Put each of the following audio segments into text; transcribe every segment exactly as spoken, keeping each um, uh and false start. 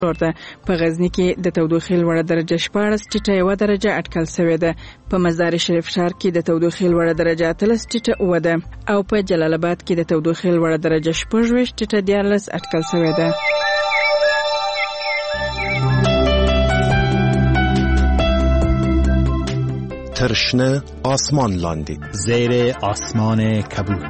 ورته په غزنی کې د تودوخې لوړه درجه شپاړس ټیټه یو درجه اټکل شوې ده. په مزار شریف ښار کې د تودوخې لوړه درجه اتلس ټیټه اوه ده او په جلال آباد کې د تودوخې لوړه درجه شپږ ویشت ټیټه دیارلس اټکل شوې ده. ترشنه آسمان لاندی زیر آسمان کبود.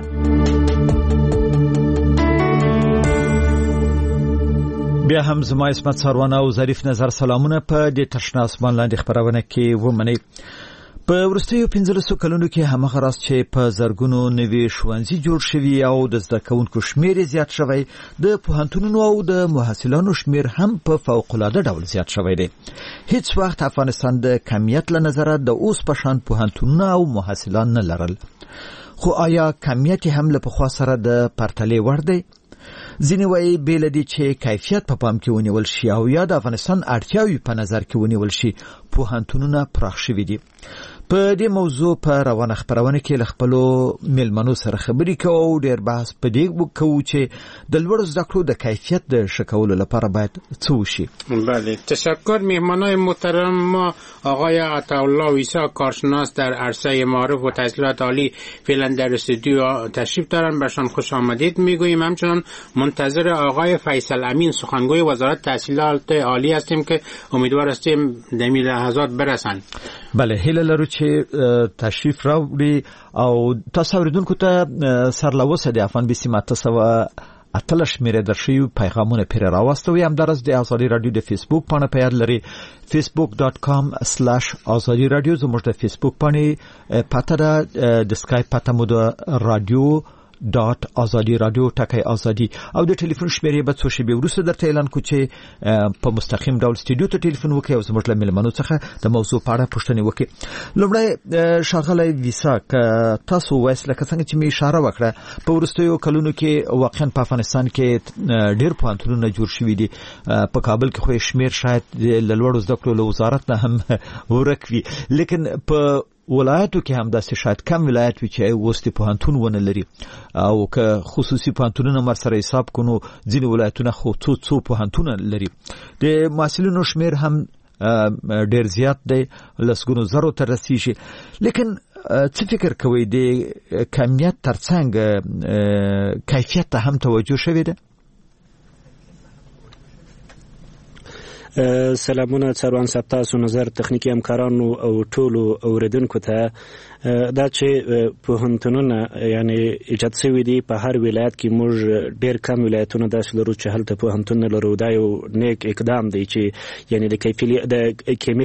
بیا هم زما اسمت سروانه او ظریف نظر سلامونه په دې ترشنه آسمان لاندې خبرونه کې ومنئ. په وروستیو پنځلسو کلونو کې همغه راز چې په زرګونو نوي ښوونځي جوړ شوي او د زده کوونکو شمېر زیات شوی، د پوهنتونونو او د محصلانو شمېر هم په فوق العاده ډول زیات شوی دی. هیڅ وخت افغانستان د کمیت له نظره د اوس په شان پوهنتونونه او محصلان نه لرل. خو آیا کمیت هم له پخوا سره د پرتلې وړ دی؟ ځینې وایي بې له دې چې کیفیت په پام کې ونیول شي او یا د افغانستان اړتیاوې په نظر کې ونیول شي، پوهنتونونه پراخ شوي دي. په دې موضوع په روانه خبرونه کې له خپلو میلمنو سره خبرې کوو او ډېر بحث په دې کوو چې د لوړو زده کړو د کیفیت د ښه کولو لپاره باید څه وشي. بله، تشکر. مهمانای محترم ما آقای عطاالله عیسی کارشناس در عرصه معارف و تحصیلات عالی فعلا در استودیو تشریف دارن، برشان خوش آمدید میگوییم. همچنان منتظر آقای فیصل امین سخنگوی وزارت تحصیلات عالی هستیم که امیدوار هستیم در این لحظات برسن. بله، هیله لرو چې تشریف راوړي او تاسو اوریدونکو ته سرلوسه د افغان بي سي ماته سو اتلس شمیره در شیو پیغامونه پر راوستوي. هم درز د آزادی رادیو د فیسبوک پاڼه په یاد لري facebook dot com slash azadi radio. زموږ د فیسبوک پاڼې پته ده، د اسکایپ پته مو د رادیو ډاټ ازادي رادیو ټکی ازادي او د ټلیفون شمیرې به څو شیبې وروسته درته اعلان کوو چې په مستقیم ډول استودیو ته ټلیفون وکړئ او زموږ له میلمنو څخه د موضوع په اړه پوښتنې وکړئ. لومړی ښاغلی ویسا، که تاسو وایست لکه څنګه چې مې اشاره وکړه، په وروستیو کلونو کې واقعا په افغانستان کې ډېر پوهنتونونه جوړ شوي دي. په کابل کې خو شمیر شاید له لوړو زده کړو له وزارت نه هم ورک وي، لیکن په ولایتو کې هم داسې شاید کم ولایت وي چې اوس د پوهنتون ونه لري، او که خصوصي پوهنتونونه مر سره حساب کړو ځینې ولایتونه خو څو څو پوهنتونه لري. د محصلینو شمیر هم ډېر زیات دی، لسګونو زرو ته رسیږي. لیکن څه فکر کوئ د کمیت ترڅنګ کیفیت ته هم توجه شوې ده؟ سلامونه څروان صاحب، تاسو نظر تخنیکی همکارانو او ټولو اوریدونکو ته. دا چې پوهنتونونه یعنی ایجاد شوي دي په هر ولایت کې، موږ ډېر کم ولایتونه داسې لرو چې هلته پوهنتون نه لرو. دا یو نیک اقدام دی چې یعنی د کیفیت د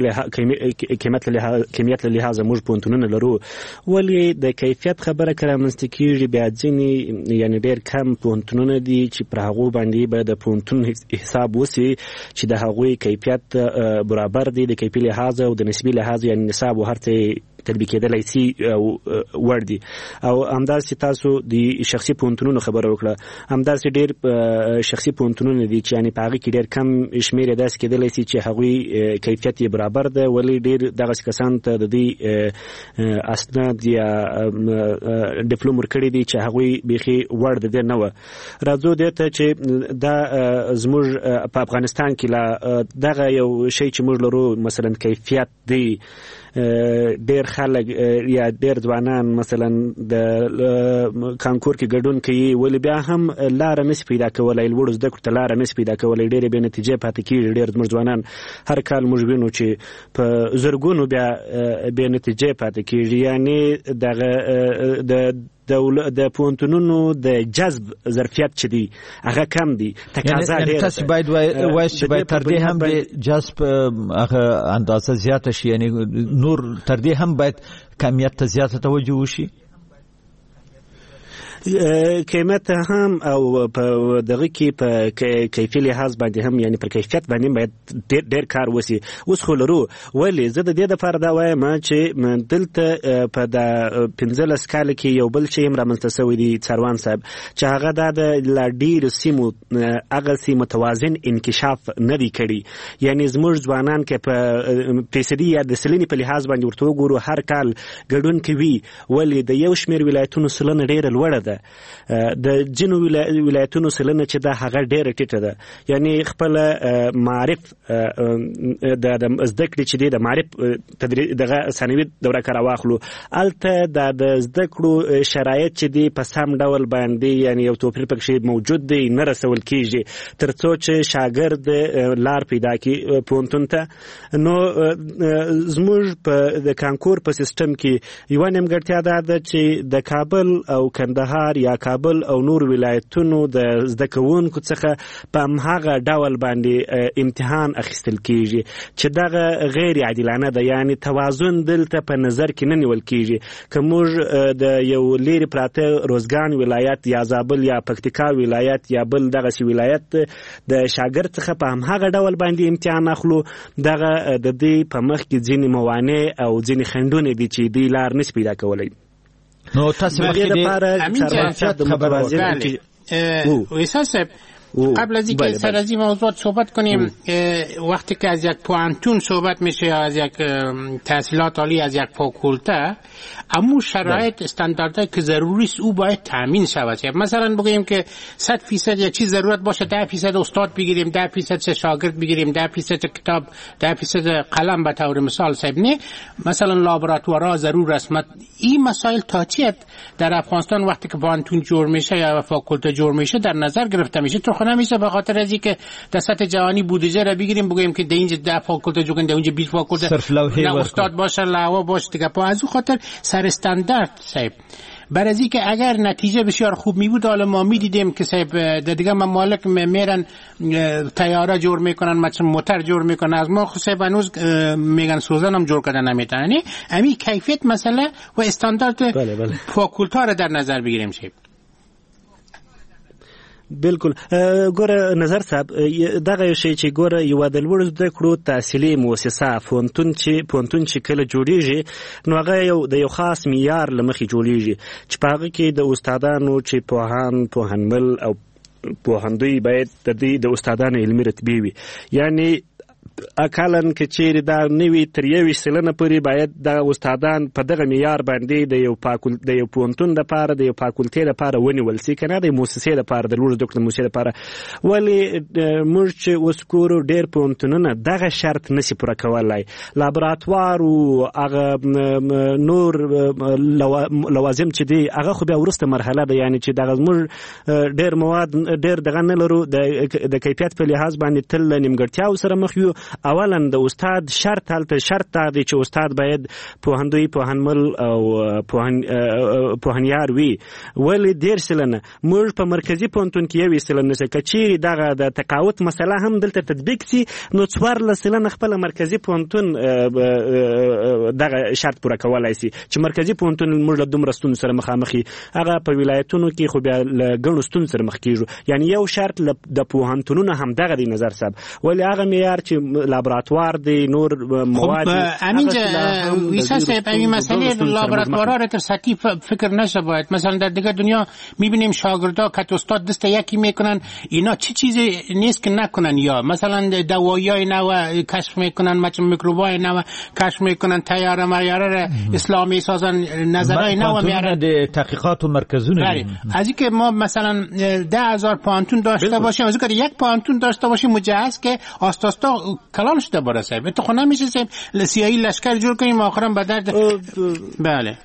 کمیت له لحاظه موږ پوهنتونونه لرو، ولې د کیفیت خبره که رامنځته کېږي بیا ځینې یعنی ډېر کم پوهنتونونه دي چې پر هغو باندې به د پوهنتون حساب وسي چې د هغوی کیفیت برابر دی، د کیفیت لحاظه او د نسبي لحاظه یعنی نصاب ورته تطبیق کېدلی سي وړ دي. او همداسې تاسو د شخصي پوهنتونونو خبره وکړه، همداسې ډېر شخصي پوهنتونونه دي چې یعنې په هغې کې ډېر کم شمېر یې داسې کېدلی سي چې هغوی کیفیت یې برابر ده، ولې ډېر دغسې کسانو ته د دوی اسناد یا ډیپلوم ورکړي دي چې هغوی بیخي وړ د دې نه وه. راځو دې ته چې دا زموږ په افغانستان کې لا دغه یو شی چې موږ لرو مثلا کیفیت دی، ډېر خلک یا ډېر ځوانان مثلا د کانکور کې ګډون کوي، ولې بیا هم لاره نشي پیدا کولی، لوړو زده کړو ته لاره نشي پیدا کولی، ډېرې بې نتیجې پاتې کېږي. ډېر زموږ ځوانان هر کال موږ وینو چې په زرګونو بیا بې نتیجې پاتې کېږي. یعنې دغه د د پوهنتونونو د جذب ظرفیت چې دی هغه کم دی، تقاضا ډېره ده. تاسو باید وایئ چې باید تر دې هم د جذب هغه اندازه زیاته شي، یعنی نور تر دې هم باید کمیت ته زیاته توجه وشي. قیمت هم او په دغه کې په کیفیت لحاظ باندې هم یعنی پر کیفیت باندې باید ډېر ډېر کار وشي. اوس خو لرو، ولې زه د دې دپاره دا وایم چې دلته په د پنځلس کال کې یو بل شی هم رامنځته شوی دی څروان صاحب، چې هغه دا د لا ډېرو سیمو هغسې متوازن انکشاف نه دی کړي. یعنی زموږ ځوانان که په فیصدي یا د سلنې په لحاظ باندې ورته وګورو هر کال ګډون کوي، ولې د یو شمېر ولایتونو سلنه ډېره لوړه ده ده. د جنو ولایتونو سلنه چې دا هغه ډیره ټیټه ده، یعنی خپل معرف د زده کړې چې د معرف تدریس دغه ثانوي دوره کار واخلو، الته د زده کړو شرایط چې دی په سم ډول باندې یعنی یو توپیر پکې موجود دی نه رسول کیږي ترڅو چې شاګرد لار پیدا کړي پوهنتون ته. نو زموږ په د کانکور په سیستم کې یو نیمګړتیا ده ده چې د کابل او کندهار یا کابل او نور ولایتونو د زده کوونکو څخه په هماغه ډول باندې امتحان اخیستل کیږي چې دغه غیر عادلانه ده، یعنی توازن دلته په نظر کې نه نیول کیږي. که موږ د یو لرې پراته روزګان ولایت یا زابل یا پکتیکا ولایت یا بل دغسې ولایت د شاګرد څخه په هماغه ډول باندې امتحان اخلو، دغه د دې په مخ کې ځینې موانع او ځینې خنډونه دي چې دوی لار نشي پیدا کولی. نو تاسو مخکې د خبره ویسا صاحب قبل از اینکه سر از این موضوعات صحبت کنیم، وقتی که از یک پوهنتون صحبت میشه یا از یک تحصیلات عالی از یک فاکولته، اما شرایط استانداردهایی که ضروری است او باید تامین شود. مثلا بگیم که صد فیصد یک چیز ضرورت باشه، ده فیصد استاد بگیریم، ده فیصد شاگرد بگیریم، ده فیصد کتاب، ده فیصد قلم به طور مثال صاحب نه. مثلا لابراتوارها ضرور است. این مسائل تاچیت در افغانستان وقتی که پوهنتون جور میشه یا فاکولته جور میشه در نظر گرفته میشه. تو نمیشه به خاطر از اینکه در سطح جهانی بودجه را بگیریم بگیم که در اینجا ده فاکولته جوگن، در اونجا بیست فاکولته نه استاد باشه لوا باشه دیگه. پا از اون خاطر سر استاندارد صاحب برای از اینکه اگر نتیجه بسیار خوب می بود، حالا ما می دیدیم که صاحب در دیگه ممالک میرن طیاره جور میکنن، مثلا موتور جور میکنن، از ما صاحب هنوز میگن سوزن هم جور کردن نمیتونن. یعنی امی کیفیت مسئله و استاندارد فاکولته را در نظر بگیریم صاحب. بالکل. ګوره نظر صاحب دغه شی چې ګوره یو د لوړ زده کړو تحصیلي مؤسسه پوهنتون چې پوهنتون چې کله جوړیږي نو هغه یو د یو خاص معیار له مخې جوړیږي چې په هغه کې د استادانو چې پوهان پوهنمل او پوهندوی باید د دې د استادانو علمي رتبې وي، یعنی اکالن کې چیرې دا نوي تر یویشت سلنه پورې باید د استادان په دغه معیار باندې د یو پاکول د یو پوهنتون لپاره د یو فاکولټې لپاره ونیول سي، که نه د مؤسسې لپاره د لوړ زده کړو مؤسسې لپاره. ولې موږ چې اوس ګورو ډېر پوهنتونونه دغه شرط نشي پوره کولی. لابراتوار او هغه نور لوازم چې دي هغه خو بیا وروسته مرحله ده، یعنی چې دغه موږ ډېر مواد ډېر دغه نه لرو د کیفیت په لحاظ باندې تل له نیمګړتیاو سره مخ یو. اولا د استاد شرط هلته شرط دا دی چې استاد باید پوهندوی پوهنمل او پوهن پوهنیار وي. ولې ډېر سلنه موږ په مرکزي پوهنتون کې یو سلنه چې کچېرې دغه د تقاوت مسله هم دلته تطبیق سي نو څوارلس سلنه خپل مرکزي پوهنتون دغه شرط پوره کولی سي چې مرکزي پوهنتون موږ له دومره ستونزو سره مخامخ یو. هغه په ولایتونو کې خو بیا له ګڼو ستونزو سره مخ کېږو، یعنی یو شرط د پوهنتونونو همدغه دی نظر صاحب. ولې هغه معیار چې لابراتوار دی نور مواد همینجا ویسا صاحب این مسئله لابراتوارها را در سطحی فکر نشه باید. مثلا در دیگه دنیا میبینیم شاگردا که استاد دست یکی میکنن، اینا چی چیزی نیست که نکنن، یا مثلا دوایای نو کشف میکنن، مثلا میکروبای نو کشف میکنن، تیاره معیاره را اسلامی سازن، نظرهای نو میارن، تحقیقات و مرکزونه. از اینکه ما مثلا ده هزار پوهنتون داشته باشیم، از اینکه یک پوهنتون داشته باشیم مجهز که آستاستا کلام شده باره صاحب. تو خود نمیشه صاحب سیاهی لشکر جور کنیم آخرم به درد. بله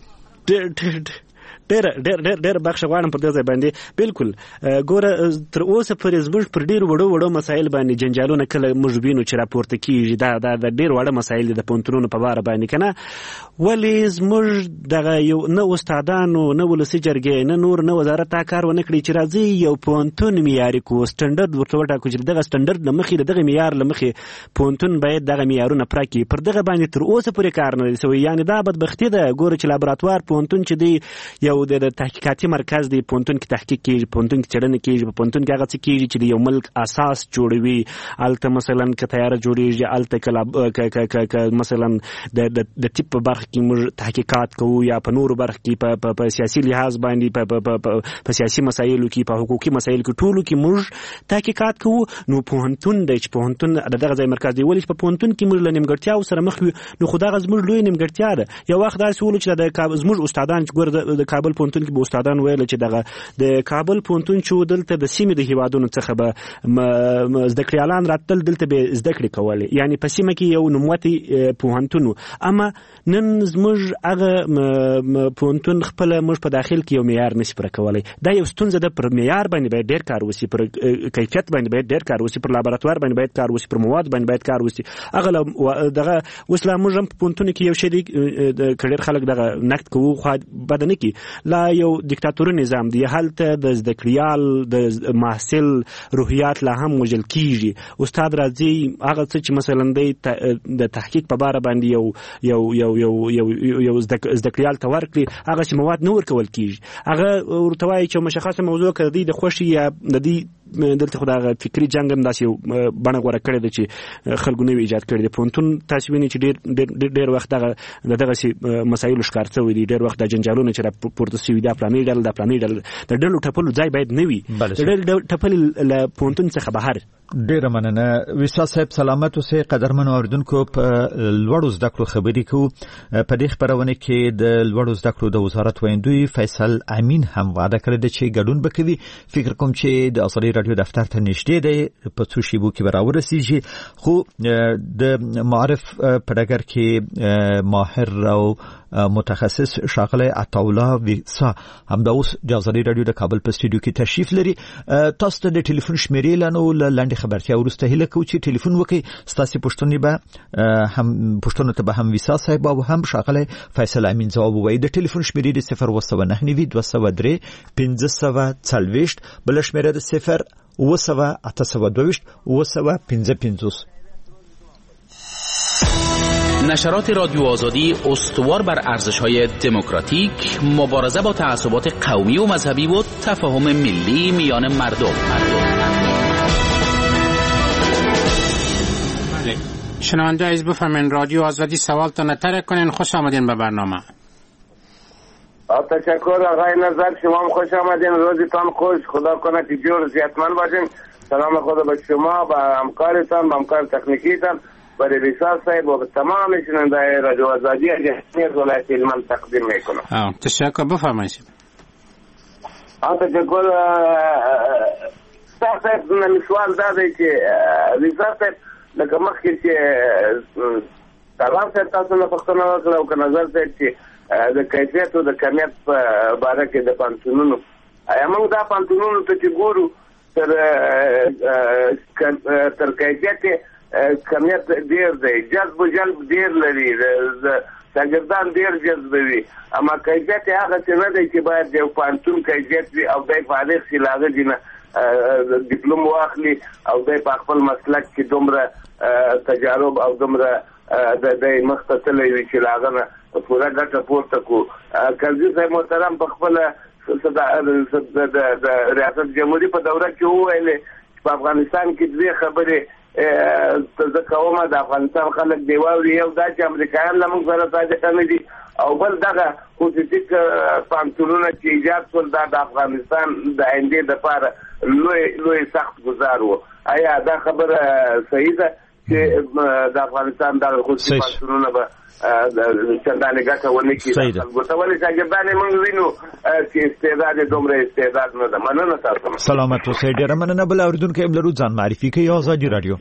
ډېر ډېر ډېر ډېر بخښه غواړم په دې ځای باندې. بالکل ګوره تر اوسه پورې زموږ پر ډېرو وړو وړو مسایل باندې جنجالونه کله موږ وینو چې راپورته کېږي. دا دا د ډېر واړه مسایل دي د پوهنتونونو په باره باندې که نه. ولې زموږ دغه یو نه استادانو نه ولسي جرګې نه نور نه وزارت دا کار ونه کړي چې راځي یو پوهنتون معیاري کړو، سټنډرډ ورته وټاکو چې دغه سټنډرډ له مخې د دغه معیار له مخې پوهنتون باید دغه معیارونه پوره کړي. پر دغه باندې تر اوسه پورې کار نه دی سوی. یعنې دا بدبختي ده. ګوره چې لابراتوار پوهنتون چې دی یو د تحقیقاتي مرکز دی، پوهنتون کې تحقیق کېږي، پوهنتون کې څېړنه کېږي، په پوهنتون کې هغه څه کېږي چې د یو ملک اساس جوړوي. هلته مثلا که تیاره جوړېږي، هلته که مثلا د طب په برخه کې موږ تحقیقات کوو یا په نورو برخه کې په سیاسي لحاظ باندې په سیاسي مسایلو کې په حقوقي مسایلو کې ټولو کې موږ تحقیقات کوو. نو پوهنتون دی چې پوهنتون د دغه ځای مرکز دی. ولې چې په پوهنتون کې موږ له نیمګړتیاو سره مخ یو، نو خو دغه زموږ لویه نیمګړتیا ده. یو وخت داسې ولو چې د زموږ استادان چې ګوره د کابل کابل پونتون کې به استادان ویل چې دغه د کابل پونتون چې دلته د سیمې د هیوادونو څخه به زده کړیالان راتل دلته به زده کړې کولې، یعنی په سیمه کې یو نوموتی پوهنتون. اما نن زموږ هغه پوهنتون خپل موږ په داخل کې یو معیار نشي پر کولای. دا یو ستونزه ده. پر معیار باندې باید ډېر کار وشي، پر کیفیت باندې باید ډېر کار وشي، پر لابراتوار باندې باید کار وشي، پر مواد باندې باید کار وشي. هغه دغه اوس لا موږ هم په پوهنتون کې یو شی دی کډیر خلک دغه نقد کوو خو بد نه کی. لا یو دیکتاتوري نظام دی، هلته د زده کړیال د محصل روحیات لا هم وجل کیږي. استاد راځي هغه څه چې مثلا د تحقیق په باره باندې یو یو یو یو یو یو زده کړیال ته ورکړي، هغه چې مواد نه ورکول کیږي. هغه ورته وایي چې مشخصه موضوع کړي د خوشي یا د دې دلته خو دا فکری جنگ هم داسې یو بڼه غوره کړې ده چې خلکو نوی ایجاد کړی دی. پوهنتون تاسو وینئ چې ډېر ډېر وخت دغه د دغسې مسایلو ښکار شوي دي. ډېر وخت د جنجالونه چې راپورته شوي دا فلاني ډله دا فلاني ډله د ډلو ټپلو ځای باید نه وي. د ډلو ټپل له پوهنتون څخه بهر. ډیره مننه ویسا صاحب، سلامت اوسئ. قدرمن اوریدونکو، په لوړو زده کړو خبرې کوو. په دې خبرونه کې د لوړو زده کړو د وزارت ویندوی فیصل امین هم وعده کړې ده چې ګډون وکوي. فکر کوم چې د ازادي رادیو دفتر ته نږدې دی، په څو شیبو کې به راورسیږي. خو د معارف په ډګر کې ماهر او متخصص شاغله عطاالله ویسا هم د اوس د ازادي رادیو د کابل په استودیو کې تشریف لري. تاسو ته د ټلیفون شمیرې لانو لاندې خبرتیا ورسته هله کو چې ټلیفون وکي. ستاسو پښتنې به هم پښتنو ته به هم ویسا صاحب او هم شاغله فیصل امین جواب وایي. د ټلیفون شمیرې د صفر وسو نه نوي دوه سو درې پنځه سو څلويشت، بل شمیره د صفر وسو اته سو دوه وسو پنځه پنځوس. نشرات رادیو آزادی استوار بر ارزش‌های دموکراتیک، مبارزه با تعصبات قومی و مذهبی و تفاهم ملی میان مردم. بله. شنونده عزیز بفرمایید رادیو آزادی سوالتون رو کنین. خوش آمدین به برنامه. تشکر آقای نظر، شما هم خوش آمدین. روزتان خوش، خدا کنه که جور صحتمند باشین. سلام خدا به شما، به همکارتان، به همکار تکنیکیتان، برای ویسا صاحب و تمام شنونده رادیو آزادی جمهوری ولایت هلمند تقدیم میکنم. تشکر، بفرمایید. آ تشکر. صاحب نن سوال دا دی چې ویسا صاحب لکه مخکې چې سلام صاحب تاسو نه پوښتنه وکړه او که نظر صاحب چې د کیفیت او د کمیت په باره کې د پانتونونو، ایا موږ دا پانتونونو ته چې ګورو تر تر کیفیت کمیت ډیر دی، جذب و جلب ډیر لري، شاګردان ډیر جذبوي، اما کیفیت هغه څه نه دی چې باید د پانتون کیفیت وي او دی فارغ شي له هغه نه ډیپلوم واخلي او دی په خپل مسلک کې دومره تجارب او دومره د دې مختصلې وي چې لاغه نه پورا ګټه پورته کو. قاضي صاحب محترم په خپل د ریاست جمهوریت په دوره کې وویل په افغانستان کې دوه خبرې ته کومه د افغانستان خلک دی واوري، یو دا چې امریکایان له موږ سره صادق نه دي او بل دغه خصوصي پانتونونه چې ایجاد شول دا د افغانستان د آینده لپاره لوی لوی سخت گزار و. آیا دا خبره صحیح ده چې د افغانستان د خصوصي پانتونونه به چندانې ګټه ونه کړي؟ البته ولې شاګردان موږ وینو چې استعداد دومره استعداد نه ده. مننه تاسو. سلامت اوسئ. ډېره مننه. بل اورېدونکي هم لرو، ځان معرفي کوي. آزادی رادیو.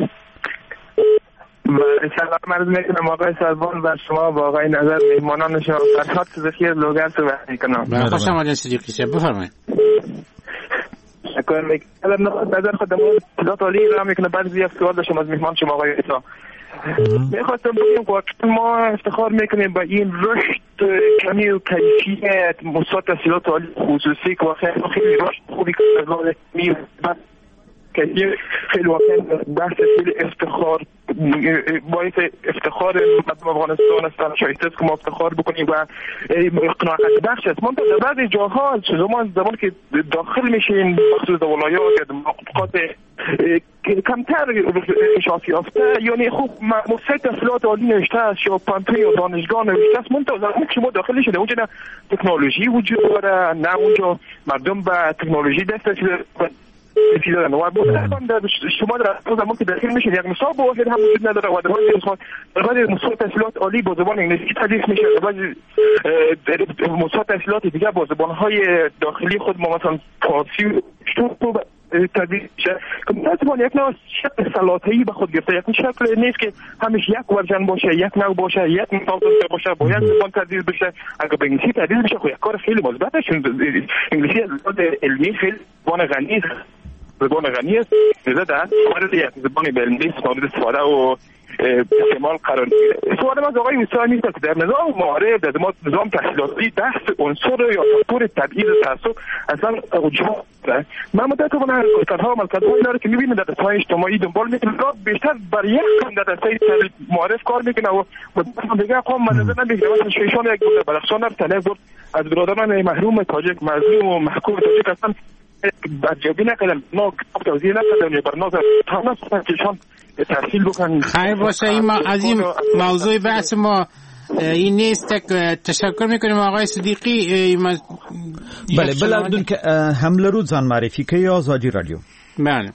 سلام عرض میکنم آقای سازمان و شما با آقای نظر مهمانان شما. فرهاد صدیقی از لوگر صحبت میکنم. خوش آمدین صدیقی صاحب، بفرمایید. شکر میکنم. نظر خدمات اطلاعات عالی را میکنه. بعضی از سوال داشتم از مهمان شما آقای عیسی. میخواستم بگم که ما افتخار میکنیم با این رشد کمی و کیفیت مثبت تحصیلات عالی خصوصی که واقعا خیلی رشد خوبی کرده می که خیلی واقعا بحث خیلی افتخار باعث افتخار مردم افغانستان است. شایسته است که ما افتخار بکنیم و قناعت بخش است. من در بعضی جاها زمان زمان که داخل میشین مخصوص در ولایات یا مناطق کمتر انشاء یافته یعنی خوب مفید تحصیلات عالی نوشته است یا پانتون یا دانشگاه نوشته است، منتها زمانی که شما داخل شده اونجا نه تکنولوژی وجود داره نه اونجا مردم به تکنولوژی دست رسیده رسیدن و متاسفانه شما در زمان که داخل میشید یک نصاب واحد هم وجود نداره و در بعضی مستوى تحصیلات عالی با زبان انگلیسی تدریس میشه، در بعضی مستوى تحصیلات دیگه با زبانهای داخلی خود ما مثلا فارسی و تدریس میشه که متاسفانه یک نوع شکل سلاطه‌ای به خود گرفته. یک شکل نیست که همیشه یک ورژن باشه، یک نوع باشه، یک مثال داشته باشه، با یک زبان تدریس بشه. اگه به انگلیسی تدریس بشه خب یک کار خیلی مثبته، چون انگلیسی از لحاظ علمی خیلی زبان غنی است، زبان غنی است، زده وارد یک زبان علمی مورد استفاده و استعمال قرار میگیره. سوال من از آقای ویسا نیست که در نظام معارف، در نظام تحصیلاتی بحث عنصر یا فاکتور تبعیض و تعصب اصلا وجود داره. من متاسفانه تنها عملکردهای اینا رو که میبینیم در رسانه‌های اجتماعی دنبال میکنیم، بیشتر بر یک قوم در رسانه معارف کار میکنه و دیگه قوم من نظر نمیگیره. مثلا شیشان یک بود در بدخشان طلب بود از برادران محروم تاجک مظلوم و محکوم تاجک اصلا برجابی نکردن، ما کتاب توضیح نکردن یا برنامه تمام سنتشان تحصیل بکنن. خیر باشه، این ما از این موضوع بحث ما این نیست. تشکر میکنیم آقای صدیقی. بله بلردون که حمله رو ځان معرفی کوي آزادی رادیو. بله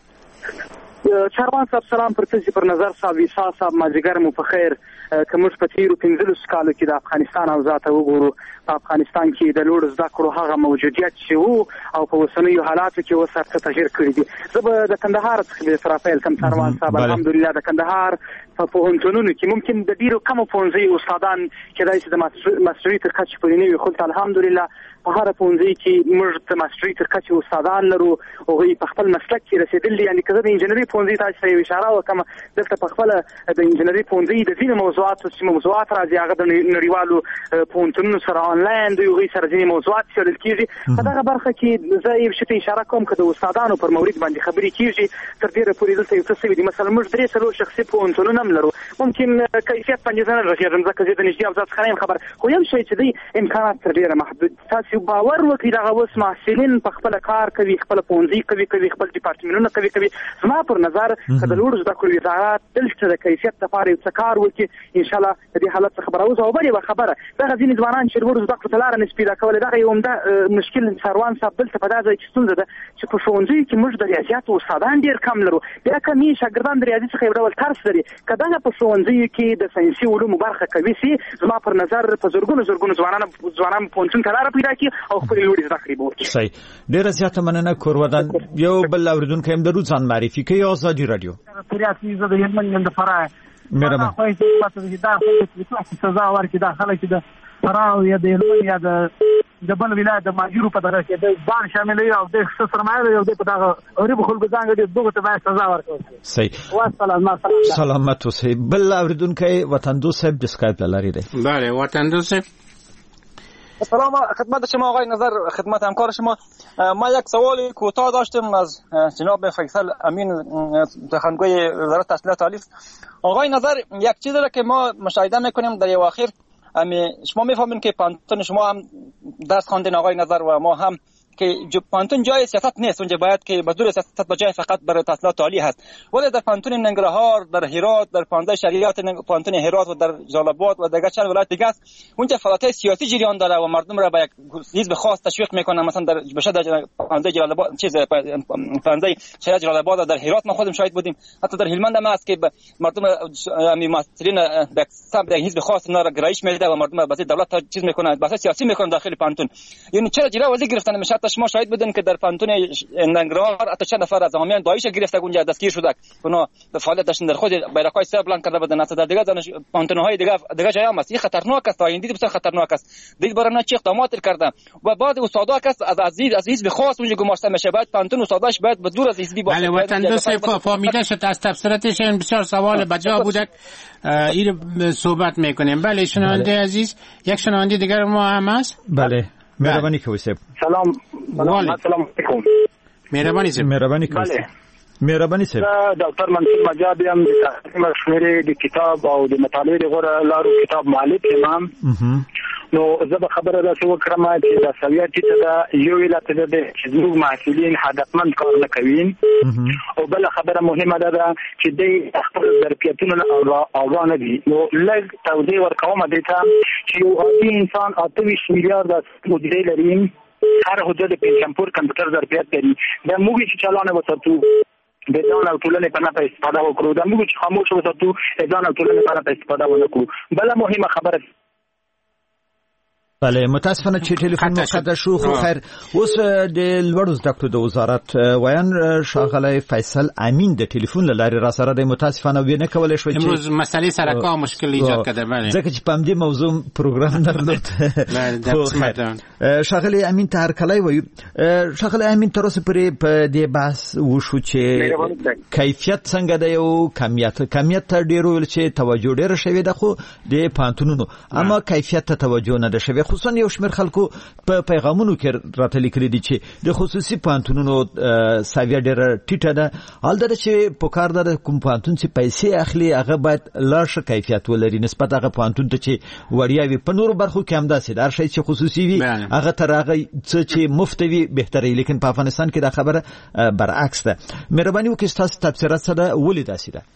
چاروان صاحب سلام پر تاسو پر نظر صاحب ویسا صاحب ماجګر مو په خیر که موږ په تیرو پنځلس کالو کې د افغانستان او ذاته وګورو په افغانستان کې د لوړ زده کړو هغه موجودیت چې وو او په اوسنیو حالاتو کې اوس هرڅه تغیر کړی دي. زه به د کندهار څخه د رافایل کم چاروان صاحب الحمدلله د کندهار په پوهنتونونو کې ممکن د ډیرو کم پوهنځي استادان کېدای شي د ماستري تر کچې پورې نه وي، خو الحمدلله په هر پوهنځي کې موږ د ماستري تر کچې استادان لرو او هغوی په خپل مسلک کې رسېدلي. یعنې که زه د انجنیري پوهنځي تاسو ته یو اشاره وکړم، دلته په خپله د انجنیري پوهنځي د ځینو موضوعاتو چې موضوعات راځي هغه د نړیوالو پوهنتونونو سره آنلاین د هغوی سره ځینې موضوعات څېړل کېږي. په دغه برخه کې زه یو شي ته اشاره کوم که د استادانو پر مورد باندې خبرې کېږي تر ډېره پورې دلته یو څه سوي دي. مثلا موږ درې څلور شخصي پوهنتونونه هم لرو، ممکن کیفیت باندې زه نه رسېږم ځکه زه د نږدې او ذات څخه نه یم خبر، خو یو شی چې دی امکانات تر ډېره محدود. تاسو باور وکړئ دغه اوس محصلین په خپله کار کوي، خپله پوهنځي کوي کوي خپل ډیپارټمنټونه کوي کوي. زما پر نظر که د لوړو زده کړو وزارت دلته د کیفیت لپاره یو څه کار وکړي انشاءالله د دې حالت څخه به راوځو. او بل یوه خبره، دغه ځینې ځوانان چې لوړو زده کړو ته لاره نشي پیدا کولی، دغه یو عمده مشکل سروان صاحب دلته په دا ځای کې ستونزه ده چې په ښوونځیو کې موږ د ریاضیاتو استادان ډېر کم لرو، بیا کمې شاګردان د ریاضي څخه یو ډول ترس لري. که دغه په ښوونځیو کې د ساینسي علومو برخه قوي سي، زما پر نظر په زرګونو زرګونو ځوانان ځوانان پوهنتون ته لاره پیدا کړي او خپلې لوړې زده کړې به وکړي. صحیح، ډېره زیاته مننه. کورودن یو بل اورېدونکی هم لرو، ځان معرفي کوي آزادي رادیو. زه د هلمند یم د فراه. مهربان خو چې دا خلک سزا ورکړي، دا خلک چې د فراه یا د هلمند یا د د بل ولایت د ماجرو په دغه کې د ځان شاملوي او د ښه سرمایه لري او د په دغه غریبو خلکو ځانګړي دغه ته باید سزا ورکړل شي. صحیح، والسلام. سلامت اوسئ. بل اورېدونکی وطن دوست صاحب د سکایپ له لارې دی. بله وطن دوست صاحب سلام خدمت شما آقای نظر، خدمت همکار شما. ما یک سوال کوتاه داشتم از جناب فیصل امین سخنگوی وزارت تحصیلات عالی. آقای نظر، یک چیزی را که ما مشاهده میکنیم در اواخر، شما میفهمین که پانتون شما هم درس خواندین آقای نظر و ما هم، که پانتون جای سیاست نیست، اونجا باید که بدون سیاست بجای فقط برای تحصیلات عالی هست. ولی در پانتون ننگرهار، در هرات، در پانزده شریعت پانتون هرات و در جلال آباد و دیگر چند ولایت دیگه است، اونجا فعالیت سیاسی جریان داره و مردم را به یک حزب خاص تشویق میکنه. مثلا در بشه در پانزده جلال آباد چیز پانزده شریعت جلال آباد در هرات ما خودم شاهد بودیم، حتی در هلمند هم است که مردم امی مسئولین در سمت یک حزب خاص اینا را گرایش میده و مردم به دولت چیز میکنه، بحث سیاسی میکنه داخل پانتون. یعنی چرا جلوه وزیر گرفتن میشه؟ شما شاهد بودین که در پانتون ننگرهار حتی چند نفر از حامیان داعش گرفته اونجا دستگیر شده، اونا فعالیت داشتن در خود بیرقای سر بلند کرده بودن. حتی در دیگه دانش پانتون‌های دیگه دیگه جای هم است. این خطرناک است، آینده بسیار خطرناک است. دید برای نه چی اقدامات کرده و بعد استادا کس از عزیز از حزب خاص اونجا گماشته میشه، بعد پانتون استاداش باید به دور از حزبی باشه. بله وطن دوست فهمیده شد از تفسیراتش بسیار سوال بجا بوده. این صحبت میکنیم. بله شنونده عزیز، یک شنونده دیگر ما هم است. بله مهربانی کوي صاحب. سلام. سلام علیکم. مهربانی صاحب. مهربانی کوي. بله. مهربانی صاحب. ډاکټر منصور مجاد یم د تحقیق مشورې د کتاب او د مطالعې د غوړه لارو کتاب مؤلف یم. نو زه به خبره راڅ وکړم چې د سویه چې دا یو علت ده چې زموږ محصلین هدفمند کار نه کوي، او بل خبره مهمه ده چې د خپل ظرفیتونو آگاه نه دي. نو لږ توضیح ورکوم دې ته چې یو عادي انسان اته ویشت میلیارد مدیرې لري هر حدود پنځمپور کمپیوټر ظرفیت لري د موږ چې چلانه وساتو د ځان او ټولنې په نفع استفاده وکړو د موږ چې خاموش وساتو د ځان او ټولنې په نفع استفاده ونکړو. بل مهمه خبره بله متاسفانه چې ټلیفون مقطع شو. خو خیر اوس د لوړو زده کړو د وزارت ویان ښاغلی فیصل امین د ټلیفون له لارې را سره د متاسفانه وی نه کولای شو چې امروز مسئله سرکا مشکل ایجاد کړه. بله ځکه چې په همدې موضوع پروګرام درلود. خو خیر ښاغلی امین ته هرکلی وایو. ښاغلی امین تر اوسه پورې په دې بحث وشو چې کیفیت څنګه دی او کمیت کمیت ته ډېر ویل چې توجه ډېره شوې ده خو د پوهنتونونو اما کیفیت ته توجه نه ده شوې. خصوصا یو شمېر خلکو په پیغامونو کې راته لیکلي دي چې د خصوصي پوهنتونونو ساویه ډېره ټیټه ده. هلته ده چې په کار ده کوم پوهنتون چې پیسې اخلي هغه باید لا ښه کیفیت ولري نسبت هغه پوهنتون ته چې وړیا وي. په نورو برخو کې همداسې ده، هر شی چې خصوصي وي هغه تر هغه څه چې مفت وي بهتره وي. لیکن په افغانستان کې دا خبره برعکس ده. مهرباني وکړئ ستاسو تبصره څه ده، ولې داسې ده؟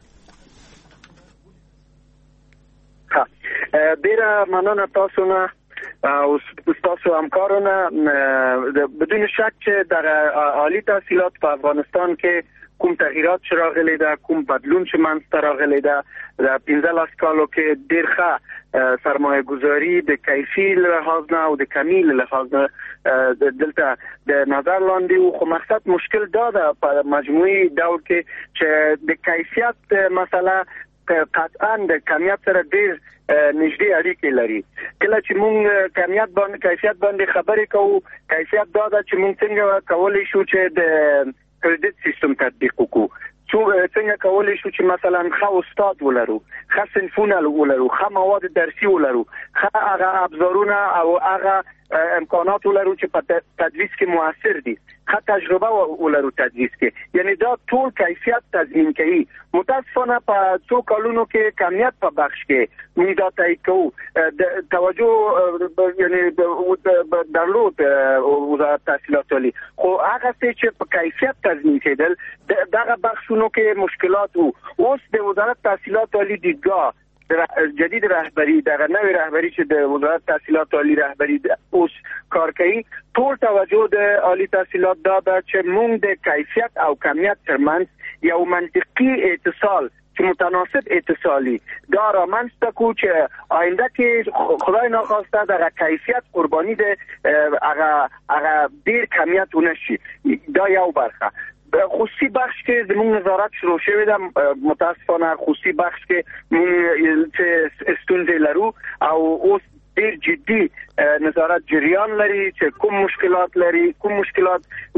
ډېره مننه تاسو نه او تاسو همکارانه. بدون شک چې در عالی تحصیلات په افغانستان کې کوم تغییرات چې راغلي ده، کوم بدلون چې منځته راغلی ده د پنځلس کالو کې ډېر ښه سرمایه گذاري د کیفي لحاظ نه او د کمی لحاظ نه دلته د نظر لاندې و. خو مقصد مشکل دا ده په مجموعي ډول کې چې د کیفیت مسله قطعا د کمیت سره ډېر نږدې اړیکې لري. کله چې مونږ کمیت باندې کیفیت باندې خبرې کوو، کیفیت دا ده چې مونږ څنګه کولی شو چې د کریډټ سیستم تطبیق وکړو، څنګه کولی شو چې مثلا ښه استاد ولرو، ښه صنفونه ولرو، ښه مواد درسي ولرو، ښه هغه ابزارونه او هغه امکانات ولرو چې په تدریس کې موثر دي، ښه تجربه ولرو تدریس کې. یعنی دا ټول کیفیت تضمین کوي. متاسفانه په څو کلونو کې کمیت په بخش کې موږ دا تایید کوو د توجه یعنی درلود وزارت تحصیلات عالی، خو هغه څه چې په کیفیت تضمین کېدل دغه بخشونو کې مشکلات وو. اوس د وزارت تحصیلات عالی دیدگاه جدید رهبری دغه نوې رهبری چې د وزارت تحصیلات عالی رهبری اوس کار کوي، ټول توجه د عالی تحصیلات دا ده چې موږ د کیفیت او کمیت ترمنځ یو منطقي اتصال چې متناسب اتصالی دا را منځته کو چې آینده کې خدای ناخواسته دغه کیفیت قربانی ده هغه هغه ډیر کمیت ونشي. دا یو برخه. خصوصي بخش کې زموږ نظارت شروع شوی ده. متاسفانه خصوصي بخش کې موږ چې ستونزې لرو او اوس ډیر جدي نظارت جریان لري چې کوم مشکلات لري، کوم مشکلات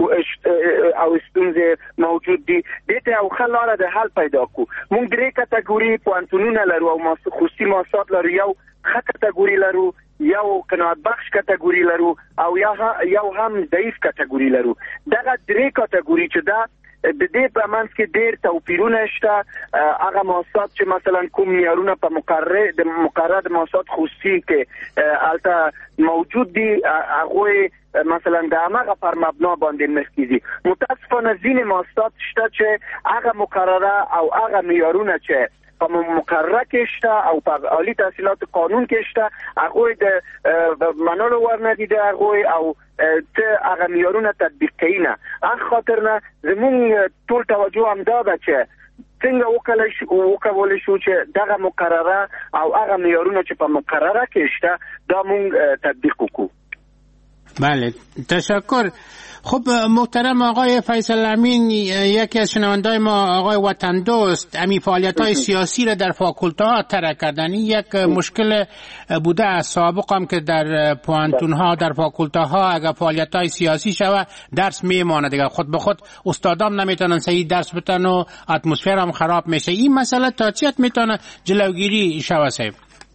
او ستونزې موجود دي، دې ته یو ښه لاره د حل پیدا کو. موږ درې کټګوري پوهنتونونه لرو او خصوصي مؤسسات لرو. یو ښه کټګوري لرو، یو قناعت بخش کټګوري لرو او یو هم ضعیف کټګوري لرو. دغه درې کټګوري چې دا د دې په منځ کې ډېر توپیرونه شته. هغه مؤسسات چې مثلا کوم معیارونه په مقرره د مقرره د مؤسسات خصوصي کې البته موجود دي، هغه مثلا د هغه پر مبنا باندې مخکېږي. متاسفانه ځینې مؤسسات شته چې هغه مقرره او هغه معیارونه چې په مقرره کې شته او په عالی تحصیلات قانون کې شته هغه د منلو ورنه دي هغه او ته هغه معیارونه تطبیق کوي نه. هغه خاطر نه زموږ ټول توجه هم دا ده چې څنګه وکولای شو وکولای شو چې دغه مقرره او هغه معیارونه چې په مقرره کې شته دا مونږ تطبیق وکړو. بله تشکر. خب محترم آقای فیصل امین، یکی از شنوندای ما آقای وطن دوست امی فعالیت های سیاسی را در فاکولته ها ترک کردن. یک مشکل بوده از سابق هم که در پوهنتون ها در فاکولته ها اگر فعالیت های سیاسی شوه درس میمانه دیگه، خود به خود استادام نمیتونن صحیح درس بتن و اتمسفر هم خراب میشه. این مسئله تا چیت میتونه جلوگیری شوه صاحب؟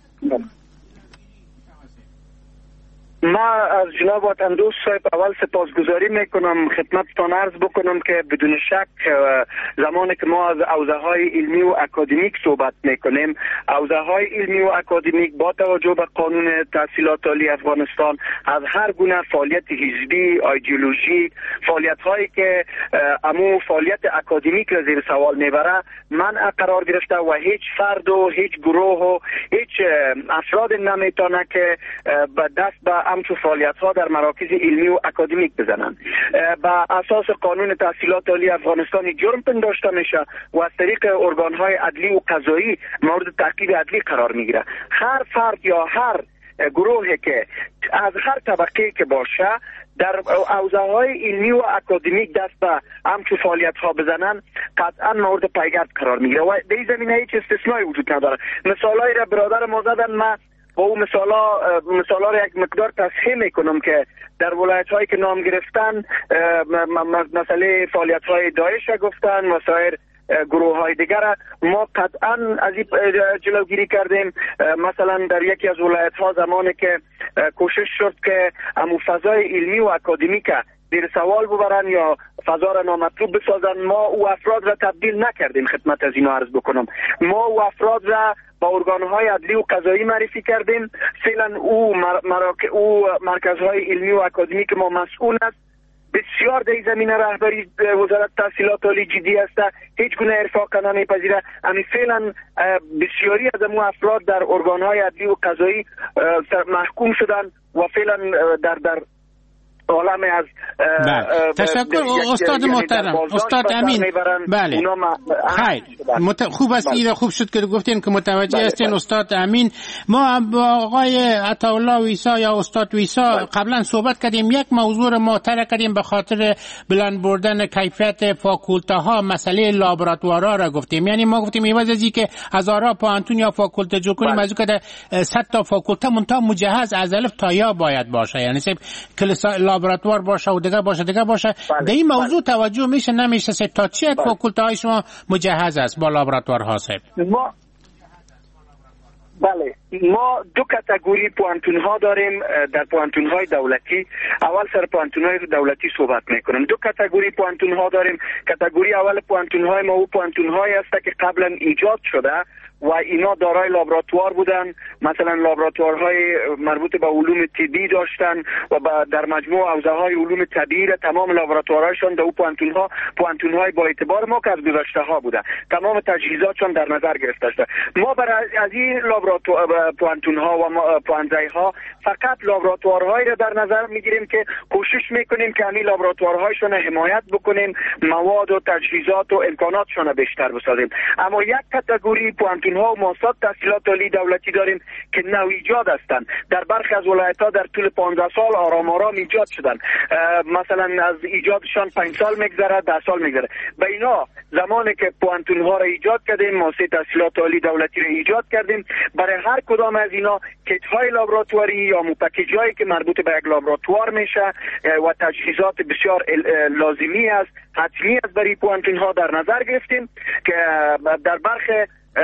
ما از جناب وطن دوست صاحب اول سپاسگزاری میکنم، خدمتتان عرض بکنم که بدون شک زمانی که ما از حوزه های علمی و اکادمیک صحبت میکنیم، حوزه های علمی و اکادمیک با توجه به قانون تحصیلات عالی افغانستان از هر گونه فعالیت حزبی، ایدئولوژیک، فعالیت هایی که امو فعالیت اکادمیک را زیر سوال میبره منع قرار گرفته و هیچ فرد و هیچ گروه و هیچ افراد نمیتونه که به دست به همچون فعالیت ها در مراکز علمی و اکادمیک بزنن. با اساس قانون تحصیلات عالی افغانستان جرم پنداشته میشه و از طریق ارگان های عدلی و قضایی مورد تعقیب عدلی قرار میگیره. هر فرد یا هر گروهی که از هر طبقه که باشه در حوزه‌های علمی و اکادمیک دست به همچون فعالیت ها بزنن قطعا مورد پیگرد قرار میگیره و در این زمینه هیچ استثنایی وجود نداره. مثالایی را برادر ما زدن، من با اون مثالا مثالا را یک مقدار تصحیح میکنم که در ولایت هایی که نام گرفتن مسئله فعالیت های داعش گفتن و سایر گروه های دیگر ما قطعا از این جلوگیری کردیم. مثلا در یکی از ولایت ها زمانی که کوشش شد که امو فضای علمی و اکادمیک دیر سوال ببرن یا فضا را نامطلوب بسازن، ما او افراد را تبدیل نکردیم. خدمت از اینا عرض بکنم، ما او افراد را با ارگانهای عدلی و قضایی معرفی کردیم. فعلا او مراکز او مرکزهای علمی و اکادمیک ما مسئول است. بسیار در این زمینه رهبری وزارت تحصیلات عالی جدی است، هیچ گونه ارفاق نمیپذیره. همین فعلا بسیاری از امو افراد در ارگانهای عدلی و قضایی محکوم شدن و فعلا در در عالم از تشکر استاد محترم استاد امین. بله خیر مت... خوب است ایده خوب شد که گفتین که متوجه هستین استاد امین. ما با آقای عطاالله ویسا یا استاد ویسا قبلا صحبت کردیم، یک موضوع رو مطرح کردیم به خاطر بلند بردن کیفیت فاکولته ها، مسئله لابراتوارها را گفتیم. یعنی ما گفتیم ایواز از اینکه هزارها پانتون یا فاکولته جو کنیم از اینکه صد تا فاکولته منتها مجهز از الف تا یا باید باشه، یعنی کلاس لابراتوار باشه و دیگه باشه دیگه باشه. در این موضوع توجه میشه نمیشه سه تا چه فاکولته های شما مجهز است با لابراتوارها؟ صاحب ما بله ما دو کاتگوری پوانتون ها داریم در پوانتون های دولتی. اول سر پوانتون های دولتی صحبت میکنم. دو کاتگوری پوانتون ها داریم. کاتگوری اول پوانتون های ما او پوانتون های است که قبلا ایجاد شده و اینا دارای لابراتوار بودن، مثلا لابراتوارهای مربوط به علوم طبی داشتن و در مجموع حوزه‌های علوم طبیعی تمام لابراتوارهاشون در او پوانتون‌ها پوانتون‌های با اعتبار ما که از گذشته‌ها بوده، تمام تجهیزاتشون در نظر گرفته شده. ما برای از این لابراتوار پوانتون‌ها و پوانزای‌ها فقط لابراتوارهایی را در نظر می‌گیریم که کوشش می‌کنیم که همین لابراتوارهایشون حمایت بکنیم، مواد و تجهیزات و امکاناتشون بیشتر بسازیم. اما یک کاتگوری پوانتون ها و مؤسسات تحصیلات عالی دولتی داریم که نو ایجاد هستند. در برخی از ولایت‌ها در طول پانزده سال آرام آرام ایجاد شدن، مثلا از ایجادشان پنج سال میگذره، ده سال میگذره. به اینا زمانی که پوانتون ها را ایجاد کردیم، مؤسسه تحصیلات عالی دولتی را ایجاد کردیم، برای هر کدام از اینا کیت های لابراتواری یا پکیج هایی که مربوط به یک لابراتوار میشه و تجهیزات بسیار لازمی است، حتمی است برای پوانتون ها در نظر گرفتیم که در برخی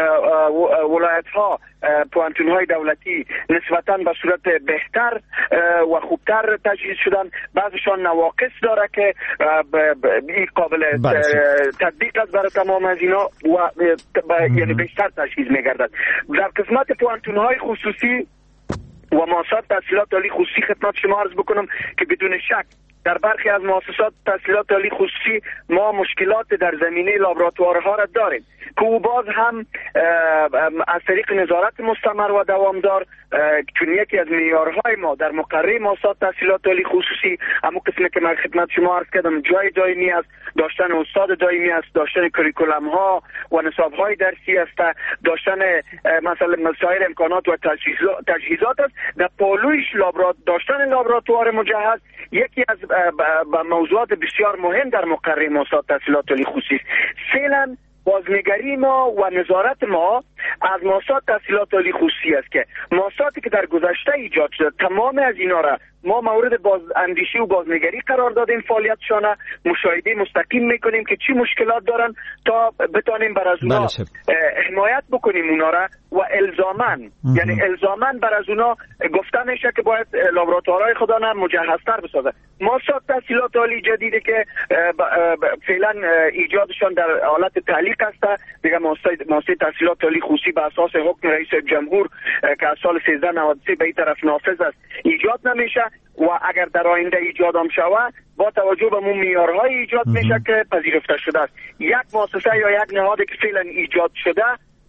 ولایت ها پوانتون های دولتی نسبتاً به صورت بهتر و خوبتر تجهیز شدن. بعضشان نواقص داره که این قابل تطبیق است برای تمام از اینا و یعنی بیشتر تجهیز میگردد. در قسمت پوانتون های خصوصی و مؤسسات تحصیلات عالی خصوصی خدمت شما عرض بکنم که بدون شک در برخی از مؤسسات تحصیلات عالی خصوصی ما مشکلات در زمینه لابراتوارها را داریم که او باز هم از طریق نظارت مستمر و دوامدار، چون یکی از معیارهای ما در مقرره مؤسسات تحصیلات عالی خصوصی همون قسمی که من خدمت شما عرض کردم جای دائمی است، داشتن استاد دائمی است، داشتن کریکولم ها و نصاب های درسی است، داشتن مثلا مسائل امکانات و تجهیزات است. در پالویش لابرات داشتن لابراتوار مجهز یکی از موضوعات بسیار مهم در مقرره مؤسسات تحصیلات عالی خصوصی. فعلا بازنگری ما و نظارت ما از مؤسسات تحصیلات عالی خصوصی است که مؤسساتی که در گذشته ایجاد شده تمام از اینا را ما مورد باز اندیشی و بازنگری قرار دادیم، فعالیتشان مشاهده مستقیم میکنیم که چی مشکلات دارن تا بتانیم بر از اونا حمایت بکنیم اونا را و الزامن یعنی الزامن بر از اونا گفته میشه که باید لابراتوارهای خدا نه مجهزتر بسازه. مؤسسات تحصیلات عالی جدیدی که فعلا ایجادشان در حالت تعلیق است دیگه، مؤسسه تحصیلات عالی خصوصی به اساس حکم رئیس جمهور که از سال سیزده نود و سه به این طرف نافذ است ایجاد نمیشه و اگر در آینده ایجاد هم شود با توجه به اون معیارهای ایجاد میشه که پذیرفته شده است. یک مؤسسه یا یک نهادی که فعلا ایجاد شده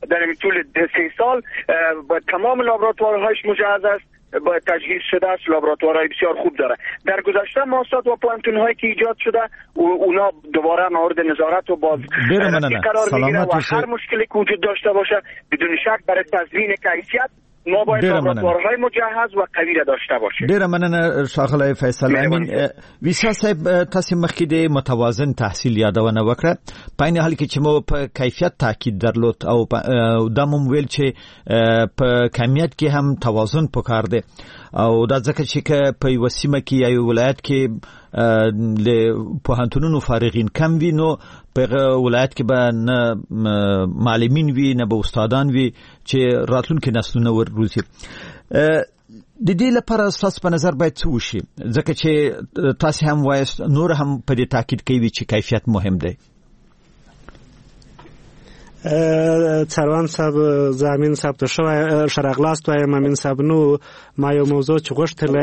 در این طول سه سال با تمام لابراتوارهایش مجهز است، با تجهیز شده است، لابراتوارهای بسیار خوب داره. در گذشته مؤسسات و پوانتون‌هایی که ایجاد شده اونا دوباره مورد نظارت و باز قرار میگیره و هر مشکلی که وجود داشته باشه بدون شک برای تضمین کیفیت ما باید لابراتوارهای مجهز و قوی را داشته باشیم. ډیره مننه ښاغلی فیصل امین. ویسا صاحب تاسو مخکې د متوازن تحصیل یادونه وکړه، په عین حال کې چې مو په کیفیت تاکید درلود او دا مو ویل چې په کمیت کې هم توازن پکار دی او دا ځکه چې په یو سیمه کې یا یو ولایت کې له پوهنتونونو فارغین کم وي نو په ولایت کې به نه معلمین وي نه به استادان وي چې راتلونکي نسلونه وروزي. د دې لپاره ستاسو په نظر باید څه وشي؟ ځکه چې تاسو هم وایست نور هم په دې تاکید کوي چې کیفیت مهم دی. څاروان صاحب زامین صاحب ته شو شرغلاست وایم امین صاحب نو ما یو موضوع چې غوښتله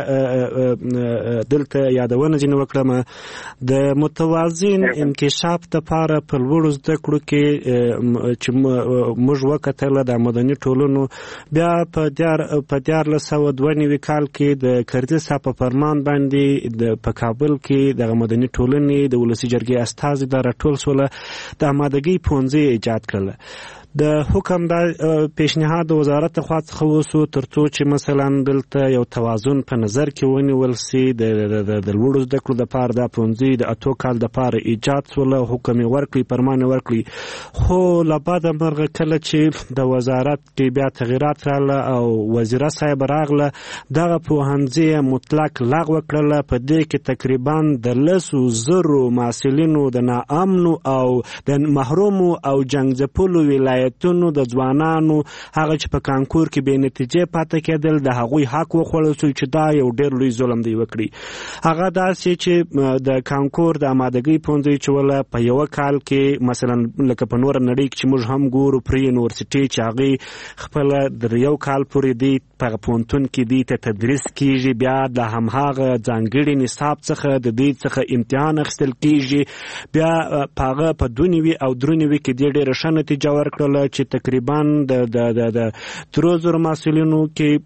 هغه دلته یادونه جن وکړم د متوازن انکشاف لپاره په لوړو زده کړو کې چې موږ وکتل د مدني ټولنو بیا په دیار په دیار له سو دوه نوي کال کې د کردي صاحب په فرمان باندې د په کابل کې د مدني ټولنې د ولسی جرګې استازي د راټول سول د آمادګۍ پونځي ایجاد کړل. د حکم د پیشنهاد وزارت خوا څخه وسو ترڅو چې مثلا دلته یو توازن په نظر کې ونیول سي د د لوړو زده کړو د پاره د پونځي د اتو کال د پاره ایجاد سول حکم ورکړي پرمان ورکړي، خو لبعد مرغه کله چې د وزارت کې بیا تغیرات راغله او وزیر صاحب راغله دغه پوهنځي مطلق لغوه کړل. په دې کې تقریبا د لسو زرو محصلینو د ناامن او د محروم او جنگځپلو ولایت تونو د ځوانانو هغه چې په کانکور کې به نتیجه پاتې کېدل د هغوی حق وخوړل چې دا یو ډېر لوی ظلم دی وکړي. هغه داسې چې د کانکور د آمادګۍ پونځي چې ولا په یو کال کې مثلا لکه په نور نړۍ کې چې موږ هم ګورو پری یونیورسيټي چې هغه خپل د یو کال پورې دی په پونتون کې دی ته تدریس کیږي، بیا د همغه ځانګړي نصاب څخه د دې څخه امتحان اخیستل کیږي، بیا پاغه په دونیوي او درونیوي کې ډېر ډېر ښه نتیجه ورکړل چې تقریبا د د د تر زر محصلینو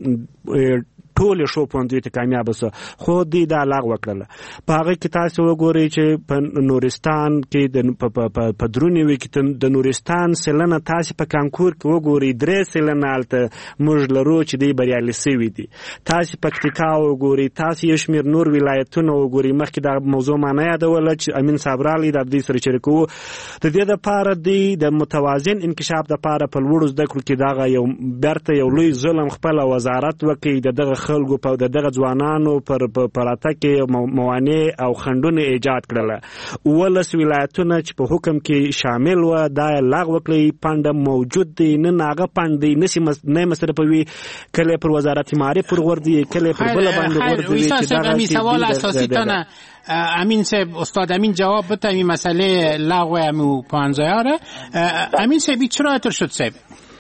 کې ټول شو پوندې ته کامیاب وسه، خو دې دا لغوه کړل. په هغه کې تاسو وګورئ چې په نورستان کې د په درونیوي کې د نورستان سلنه تاسو په کانکور کې وګورئ درې سلنه الته موږ لرو چې دې بریالي سوي دي. تاسو پکتیکا وګورئ، تاسو یو شمېر نور ولایتونه وګورئ. مخکې دا موضوع معنی یادوله چې امین صاحب راغلی د دې سره شریکو د دې لپاره د متوازن انکشاف لپاره په لوړو زده کړو کې دا یو برته یو لوی ظلم خپل وزارت وکړي د دغه خلکو په دغه ځوانانو پر پراته کې موانع او خندونه ایجاد کړل. ولس ولایتونه چې په حکم کې شامل و دا لغوه کړی، پاند موجود دی نه ناغه پاند نسی نه مصرفوي، کله پر وزارت معارف پر وردی کله پر بل باندې وردی چې دا می سوال اساسی تنه امین صاحب استاد امین جواب بده این مسئله لغو امو پانزیاره. امین صاحب چرا اتر شد صاحب؟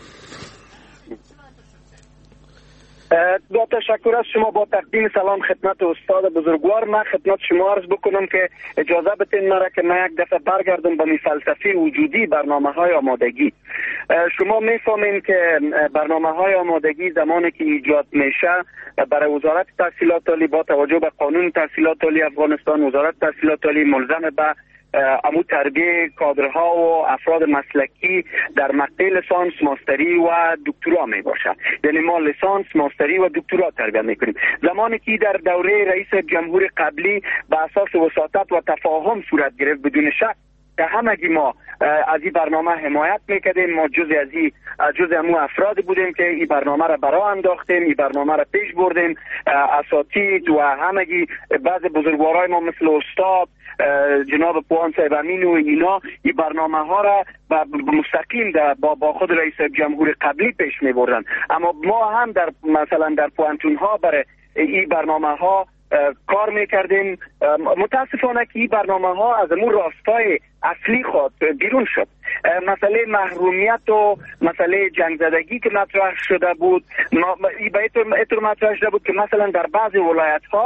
با تشکر از شما. با تقدیم سلام خدمت استاد بزرگوار، من خدمت شما عرض بکنم که اجازه بدین مرا که من یک دفعه برگردم به فلسفه وجودی برنامه های آمادگی. شما میفهمین که برنامه های آمادگی زمانی که ایجاد میشه برای وزارت تحصیلات عالی با توجه به قانون تحصیلات عالی افغانستان، وزارت تحصیلات عالی ملزم به امو تربیه کادرها و افراد مسلکی در مقطع لیسانس، ماستری و دکترا می باشد. یعنی ما لیسانس، ماستری و دکترا تربیت میکنیم. زمانی که در دوره رئیس جمهور قبلی به اساس وساطت و تفاهم صورت گرفت بدون شک که همگی ما از این برنامه حمایت میکردیم، ما جزء از این جزء امو افراد بودیم که این برنامه را برای انداختیم، این برنامه را پیش بردیم. اساتید و همگی بعض بزرگوارای ما مثل استاد جناب پوان صاحب امین و اینا این برنامه ها را مستقیم با با خود رئیس جمهور قبلی پیش می بردن. اما ما هم در مثلا در پوانتون ها برای این برنامه ها کار میکردیم. متاسفانه که این برنامه ها از امون راستای اصلی خود بیرون شد. مسئله محرومیت و مسئله جنگ زدگی که مطرح شده بود، این به ایتور مطرح شده بود که مثلا در بعضی ولایت ها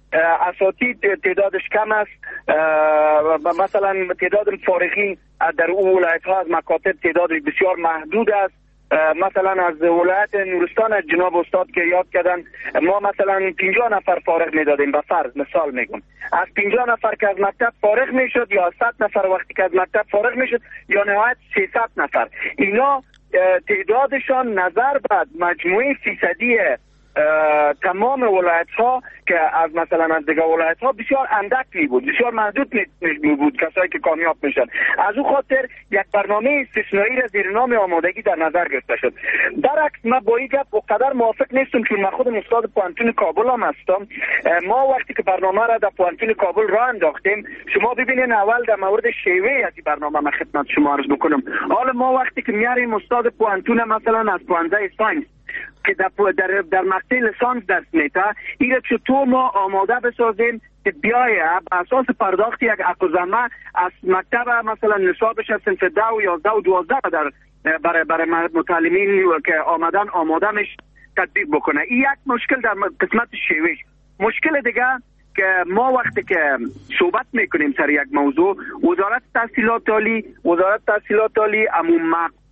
اساتید تعدادش کم است، مثلا تعداد فارغین در اون ولایت ها از مکاتب تعدادش بسیار محدود است. مثلا از ولایت نورستان از جناب استاد که یاد کردن ما مثلا پنجاه نفر فارغ میدادیم، به فرض مثال میگم، از پنجاه نفر که از مکتب فارغ میشد یا صد نفر وقتی که از مکتب فارغ میشد یا نهایت سیصد نفر، اینا تعدادشان نظر به مجموعه فیصدی تمام ولایت ها که از مثلا از دیگه ولایت ها بسیار اندک می بود، بسیار محدود می بود کسایی که کامیاب میشن. از اون خاطر یک برنامه استثنایی را زیر نام آمادگی در نظر گرفته شد. برعکس من با این گپ اقدر موافق نیستم، چون من خودم استاد پوانتون کابل هم هستم. ما وقتی که برنامه را در پوانتون کابل راه انداختیم، شما ببینین اول در مورد شیوه از این برنامه من خدمت شما عرض بکنم. حالا ما وقتی که میاریم استاد پوانتون مثلا از پوانزه ساینس که در در, در مقطع لیسانس درس میده، این چطور ما آماده بسازیم که بیایه بر اساس پرداخت یک اقزامه از مکتب مثلا نصابش از صنف ده و یازده و دوازده در برای برای متعلمین که آمدن آماده میشه تطبیق بکنه. این یک مشکل در قسمت شیوش. مشکل دیگه که ما وقتی که صحبت میکنیم سر یک موضوع، وزارت تحصیلات عالی وزارت تحصیلات عالی عموم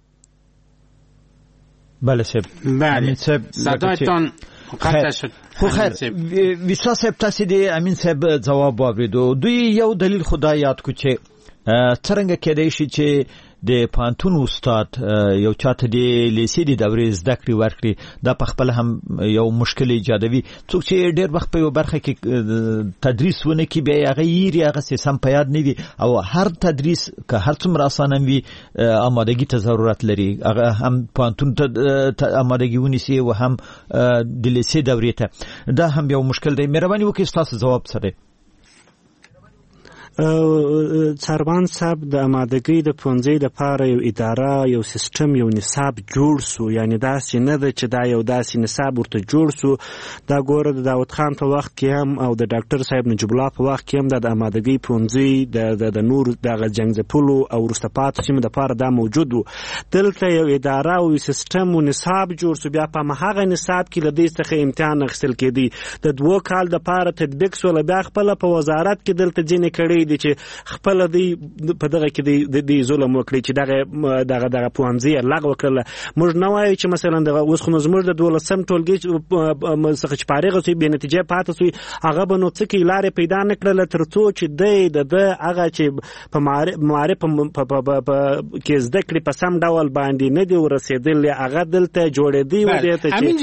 بله سب بله صدایتان قطع شد. خو خیر ویسا صاحب تاسو دی امین صاحب جواب واوریدو. دوی یو دلیل خدای یاد کو چې څنګه کېدای شي چې د پانتون استاد یو چاته دی لیسې دی دورې زده کړې ورکړي، دا په خپل هم یو مشکل ایجادوي. څوک چې ډېر وخت په یو برخه کې تدریس ونه کړي بیا هغه یې هغه سم په یاد نه وي، او هر تدریس که هر څومره اسانه وي آمادګي ته ضرورت لري، هغه هم پانتون ته آمادګي ونیسي او هم د لیسې دورې ته. دا هم یو مشکل دی. مهرباني وکړئ تاسو جواب سره. څاروان صاحب د آمادګۍ د پوهنځۍ لپاره یو اداره، یو سیستم، یو نصاب جوړ سو. یعنی داسې نه ده چې دا یو داسې نصاب ورته جوړ سو. دا ګوره د داود خان په وخت کې هم او د ډاکټر صاحب نجیب الله په وخت کې هم د آمادګۍ پوهنځۍ د د نور دغه جنګځپلو او وروسته پاتې سیمو دپاره دا موجود و. دلته یو اداره او سیستم او نصاب جوړ سو. بیا په هماغه نصاب کې له دې څخه امتحان اخیستل کېدی. د دوه کال دپاره تطبیق سوله. بیا خپله په وزارت کې دلته ځینې کړی دي چې خپل دی په دغه کې دی دی ظلم وکړي چې دغه دغه دغه پوهنځي لغوه کړله. موږ نه وایو چې مثلا دغه اوس خو زموږ د دولسم ټولګي څخه چې فارغ شوي بې نتیجې پاتې شوي، هغه به نو څه کوي لارې پیدا نه کړله تر څو چې دی د ده هغه چې په معارف کې زده کړې په سم ډول باندې نه دي ورسېدلې، هغه دلته جوړېدی و دې ته چې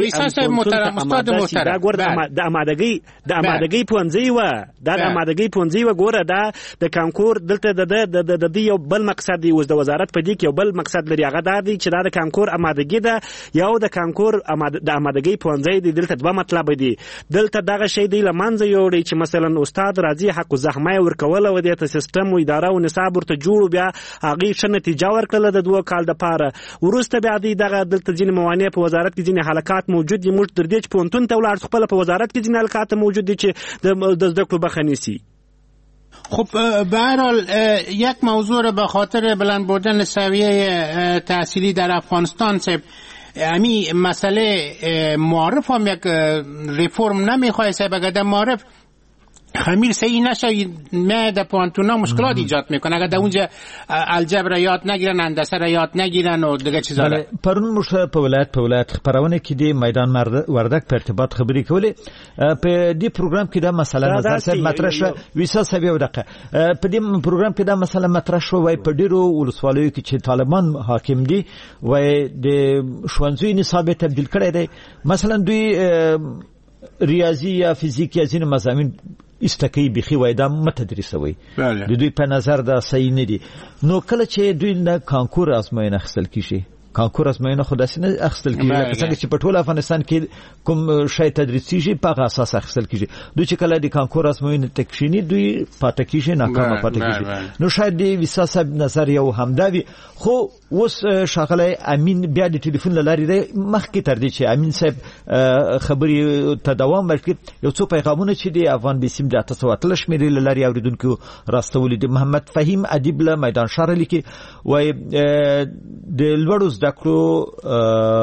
دا ګوره د آمادګۍ د آمادګۍ پوهنځي وه دا د آمادګۍ پوهنځي وه. ګوره دا د کانکور دلته د د د یو بل مقصد دی. اوس د وزارت په دې کې یو بل مقصد لري، هغه دا دی چې دا د کانکور آمادګي ده. یو د کانکور د آمادګۍ پوهنځی دی، دلته دوه مطلب دي. دلته دغه شی دی له منځه یوړي چې مثلا استاد راځي حق الزحمه ورکوله و دې ته سیستم او اداره او نصاب ورته جوړ، بیا هغې ښه نتیجه ورکړله د دوه کال دپاره. وروسته بیا دی دغه دلته ځینې موانع په وزارت کې ځینې حلقات موجود دي. موږ تر دې چې پوهنتون ته ولاړ خپله په وزارت کې ځینې حلقات موجود دي چې د زده کړو مخه نیسي. خب به هر حال یک موضوع را به خاطر بلند بردن سویه تحصیلی در افغانستان صاحب، امی مسئله معارف هم یک ریفورم نمیخواه صاحب. اگر در معارف خمیر صحیح نشه ما در پوانتونا مشکلات ایجاد میکنه. اگر در اونجا الجبر یاد نگیرن، هندسه را یاد نگیرن و دیگه چیزا را. پرون موږ په ولایت په ولایت خبرونه کې د میدان وردک په ارتباط خبرې کولې. په دې پروګرام کې دا مسله نظر سره مطرح شوه. ویسا صاحب یو دقیقه په دې پروګرام کې دا مسله مطرح شوه وای په ډیرو ولسوالیو کې چې طالبان حاکم دي وای د ښوونځي نصاب تبدیل کړی دی. مثلا دوی ریاضي یا فزیک یا ځینې مضامین استکی بخي وای دا متدریسوي د دوی په نظر دا صحیح نه دي. نو کله چې دوی نه کانکور ازموینه اخیستل کیږي، کانکور ازموینه خو داسې نه اخیستل کیږي لکه څنګه چې په ټول افغانستان کې کوم شی تدریسیږي په هغه اساس اخیستل کیږي. دوی چې کله د کانکور ازموینه تکشینی دوی پاتې کیږي، ناکامه پاتې کیږي. نو شاید د ویسا صاحب نظر یو همدا وي. خو اوس شاغله امین بیا د ټلیفون لارې مخکې تر دې چې امین صاحب خبرې ته دوام ورکړي، یو څو پیغامونه چې د افغان بیسیم د اته سوه اتلس شمېرې له لارې اورېدونکو راستولي دي. محمد فهیم ادیب له میدان ښار لیکي وایي د لوړو زده کړو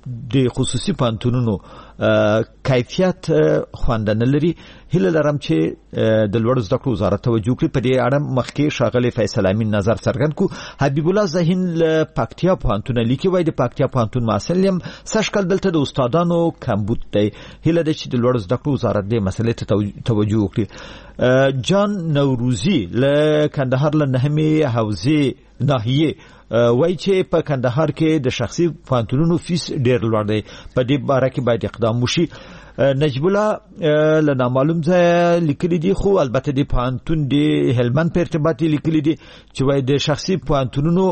د خصوصي پانتونونو کیفیت خواندنه لري. هله لرم چې د لوړ زده کړو وزارت توجه کوي. په دې اړه مخکې ښاغلی فیصل امین نظر څرګند کو. حبیب الله ذهین له پکتیا پانتون لیکي وای د پکتیا پانتون مسئله هم سشکل دلته د استادانو کمبود دی. هله د چې د لوړ زده کړو وزارت دې مسئله ته توجه وکړي. جان نوروزی له کندهار له نهمه حوزه ناحیه وای چې په کندهار کې د شخصي پانتونونو فیس ډیر لوړ دی. په دې باره کې باید اقدام وشي. نجیب الله له نامعلوم ځای لیکلي دي، خو البته د پانتون د هلمند په ارتباط لیکلي دي چې وای د شخصي پانتونونو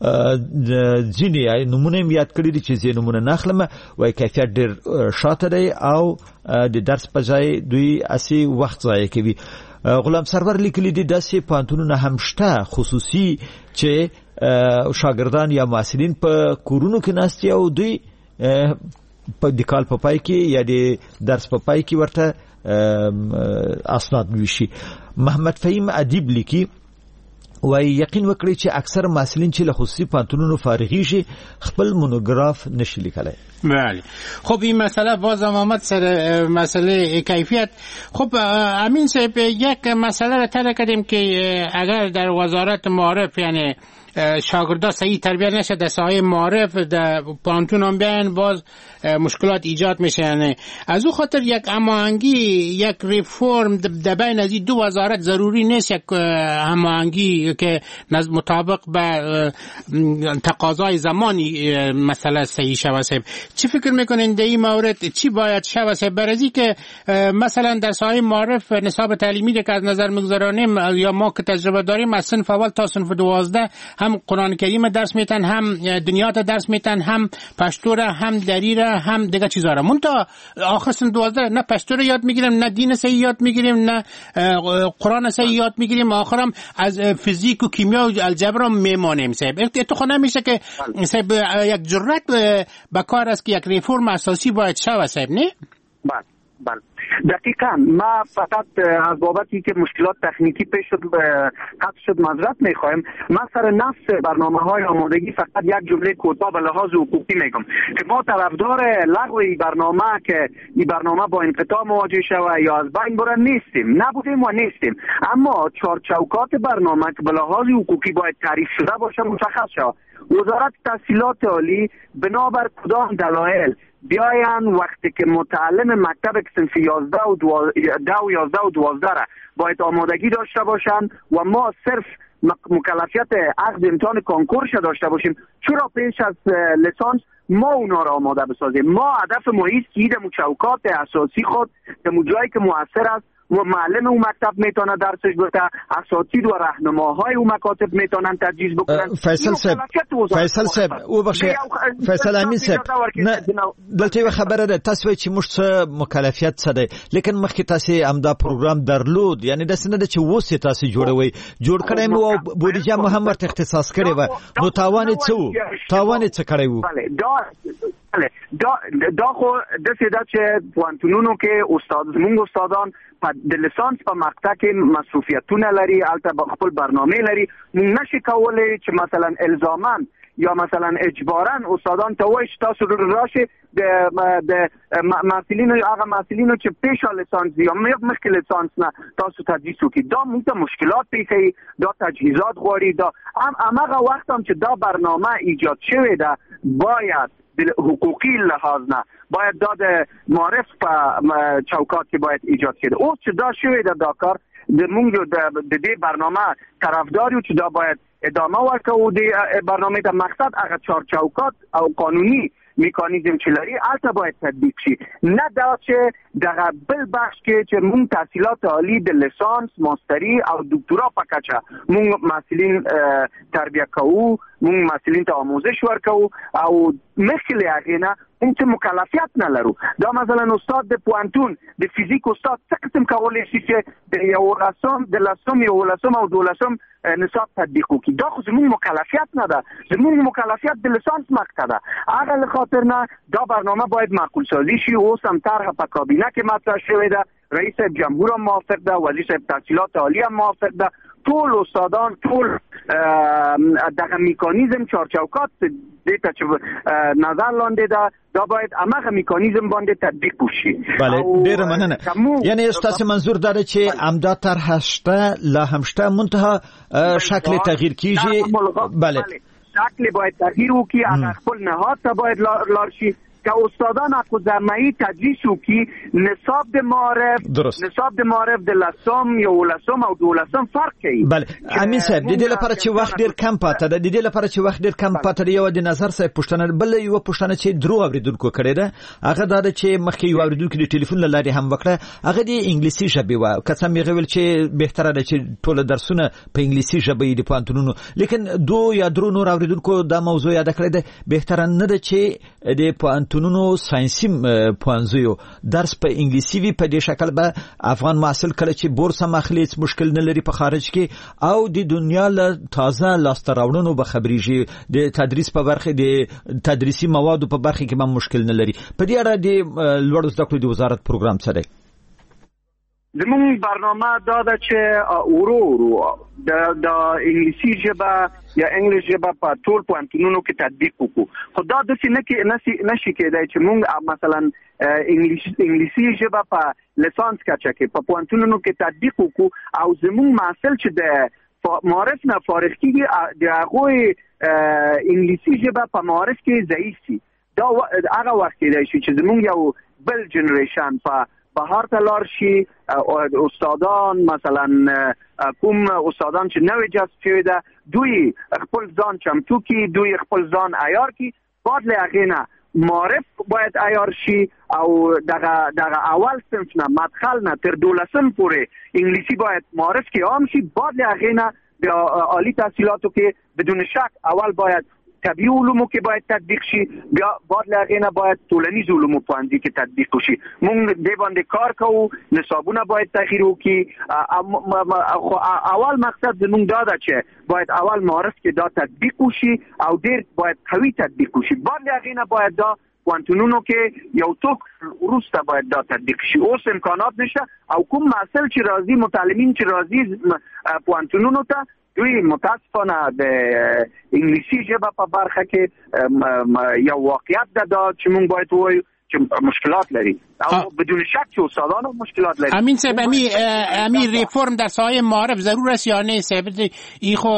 ځینې نمونه یاد کړی دي چې زه نمونه ناخلم. وای کیفیت ډیر شاته دی او د درس په ځای دوی اسی وخت ضایع کوي. غلام سرور لیکلي دي داسې پانتونونه هم شته خصوصي چې شاګردان یا محصلین په کورونو کې ناستي او دوی په د کال په پای کې یا د درس په پای کې ورته اسناد وشي. محمد فهیم ادیب لیکي وای یقین وکړي چې اکثر محصلین چې له خصوصي پانتونونو فارغي شي خپل مونوګراف نشي لیکلای. بله خب این مسئله باز هم آمد سر مسئله کیفیت. خب امین صاحب یک مسئله را طرح کردیم که اگر در وزارت معارف یعنی شاگردا صحیح تربیت نشه در ساحه معارف در پانتون هم بیان باز مشکلات ایجاد میشه. یعنی از او خاطر یک هماهنگی یک ریفورم در بین از دو وزارت ضروری نیست، یک هماهنگی که مطابق به تقاضای زمانی مسئله صحیح شود. صاحب چی فکر میکنین در این مورد چی باید شود؟ صاحب برای که مثلا در ساحه معارف نصاب تعلیمی که از نظر میگذارانیم یا ما که تجربه داریم از صنف اول تا صنف دوازده هم قرآن کریم درس میتن، هم دنیات درس میتن، هم پشتوره، هم دریره، هم دیگه چیزا را. منتها آخر سن دوازده نه پشتوره یاد میگیریم، نه دین صحیح یاد میگیریم، نه قرآن صحیح یاد میگیریم، آخرام از فیزیک و کیمیا و الجبر میمانیم. صاحب اتفاقا نمیشه که صاحب یک جرأت به کار است که یک ریفرم اساسی باید شود. صاحب نه؟ بله بله دقیقاً. ما فقط از بابتی که مشکلات تکنیکی پیش شد قطع شد معذرت میخوایم. ما سر نفس برنامه های آمادگی فقط یک جمله کوتاه به لحاظ حقوقی میگم که ما طرفدار لغو این برنامه که این برنامه با انقطاع مواجه شود یا از بین بره نیستیم، نبودیم و نیستیم. اما چارچوکات برنامه که به لحاظ حقوقی باید تعریف شده باشه مشخص شود. وزارت تحصیلات عالی بنابر کدام دلایل بیاین وقتی که متعلم مکتب صنف یازده و دو یازده و دوازده را باید آمادگی داشته باشن و ما صرف مکلفیت عقد امتحان کنکورش داشته باشیم، چرا پیش از لیسانس ما اونا را آماده بسازیم؟ ما هدف ما است که در چوکات اساسی خود در جایی که مؤثر است و معلم اون مکتب میتونه درسش بده، اساتید و راهنماهای اون مکاتب میتونن تدریس بکنن. فیصل صاحب فیصل صاحب او بخشه فیصل امین صاحب نه دلته یو خبره ده تاسو چې موږ څه مکلفیت څه دی، لیکن مخکې تاسو امدا پروګرام درلود، یعنی د سند چې وسه تاسو جوړوي جوړ کړی مو او بودیجه مو هم ورته اختصاص کړی و، نو تاوان څه وو تاوان څه کړی وو؟ بله دا دا دا خو د سیدا چې پوانتونونو کې استاد زموږ استادان په د لیسانس په مقطع کې مصروفیتونه لري، البته په خپل برنامه لري. موږ نشي کولای چې مثلا الزاما یا مثلا اجبارا استادان ته وایي چې تاسو راشي د د مسئولین هغه مسئولین چې پیش لیسانس یا مخکې لیسانس نه تاسو تدریس وکړي. دا موږ ته مشکلات پیښي، دا تجهیزات غواړي. دا هم هغه وخت هم چې دا برنامه ایجاد شوی ده باید حقوقی لحاظ نه باید داد معرف په چوکات کې باید ایجاد شده. اوس چې دا شوی ده دا کار د موږ د دې برنامه طرفدار یو چې دا باید ادامه ورکړو. د برنامه د مقصد هغه چهار چوکات او قانوني میکانیزم چې لري البته باید تطبیق شي، نه دا چې دغه بل بخش کې چې موږ تحصیلات عالی د لیسانس ماستری او دکترا په کچه موږ مسئولین تربیه کوو، موږ مسئولین ته آموزش ورکوو او مخکې له هغې نه موږ څه مکلفیت نه لرو. دا مثلا استاد د پوهنتون د فیزیک استاد څه قسم کولی شي چې د یولسم د لسم یولسم او دولسم نصاب تطبیق وکړي؟ دا خو زموږ مکلفیت نه ده، زموږ مکلفیت د لیسانس مقطع ده. هغه له خاطر نه دا برنامه باید معقول سازی شي. اوس هم طرح په کابینه کې مطرح شوې ده، رئیس جمهور هم موافق ده، وزیر صاحب تحصیلات عالی هم موافق ده، ټول استادان ټول دغه میکانیزم چارچوکات دیتا چې نظر لاندې ده دا باید همغه میکانیزم باندې تطبیق وشي. بله ډیره مننه. یعنی استاد منظور داره چې امدا طرح شته لا هم شته منتها شکل تغییر کیږي. بله شکل باید تغییر وکړي، هغه خپل نهاد ته باید لار شي که استادان حق جمعی تدریس وکړي. نصاب د معارف درست. نصاب د معارف د لسم یا ولسم او دولسم فرق کوي. بله امین صاحب د دې لپاره چې وخت ډیر کم پاتې ده، د دې لپاره چې وخت ډیر کم پاتې دی، یو د نظر صاحب پوښتنه بل یو پوښتنه چې درو اوریدونکو کړې ده هغه دا ده چې مخکې یو اوریدونکو د ټلیفون له لارې هم وکړه، هغه د انګلیسي ژبې و قسم یې ویل چې بهتره ده چې ټول درسونه په انګلیسي ژبه د پوهنتونونو، لیکن دو یا درو نور اوریدونکو دا موضوع یاد کړې ده بهتره نه ده چې د پوهنتونونو ساينسي پوهنځیو درس په انګلیسي وي. په دې شکل به افغان محصل کله چې بورس هم اخلي مشکل نه لري په خارج کې، او د دنیا له تازه لاسته راوړنو به خبريږي، د تدریس په برخه د تدریسي موادو په برخه کې هم مشکل نه لري. په دې اړه د لوړو زده کړو د وزارت پروګرام څه دی؟ زمون برنامه دا ده چې ورو ورو د د انګلیسي ژبه یا انګلیش ژبه په ټول پوهنتونونو کې تطبیق وکړو. خو دا د څه نه کې نشي کېدای چې موږ مثلا انګلیش انګلیسي ژبه په لیسانس کچه کې په پوهنتونونو کې تطبیق وکړو او زمون محصل چې د معارف نه فارغ کیږي د هغه انګلیسي ژبه په معارف کې ضعیف شي. دا هغه وخت کېدای شي چې زمون یو بل جنریشن په بهار ته لار شي، استادان مثلا کوم استادان چې نوې جذب شوي ده دوی خپل ځان چمتو کی، دوی خپل ځان عیار کی، بعد له هغې نه معرف باید عیار شي او دغه دغه اول صنف نه مدخل نه تر دولسم پورې انګلیسي باید معرف کې عام شي. بعد له هغې نه د عالی تحصیلاتو کې بدون شک اول باید طبیعي علومو کې باید تطبیق شي، بیا بعد له هغې نه باید ټولنیز علومو پوهنځي کې تطبیق وشي. موږ دې باندې کار کوو، نصابونه باید تغییر وکړي. اول مقصد زموږ دا ده چې باید اول معارف کې دا تطبیق وشي او ډېر باید قوي تطبیق وشي. بعد له هغې نه باید دا پوهنتونونو کې یو څوک وروسته باید دا تطبیق شي. اوس امکانات نشته او کوم محصل چې راځي، متعلمین چې راځي پوهنتونونو ته، دوی متاسفانه د انګلیسي ژبه په برخه کې یو واقعیت ده دا چې موږ باید ووایو چې مشکلات لري او بدون شک چې استادانو مشکلات لري. امین صاحب امی امی ریفرم در سایه معارف ضرور است یا نه صاحب؟ ای خو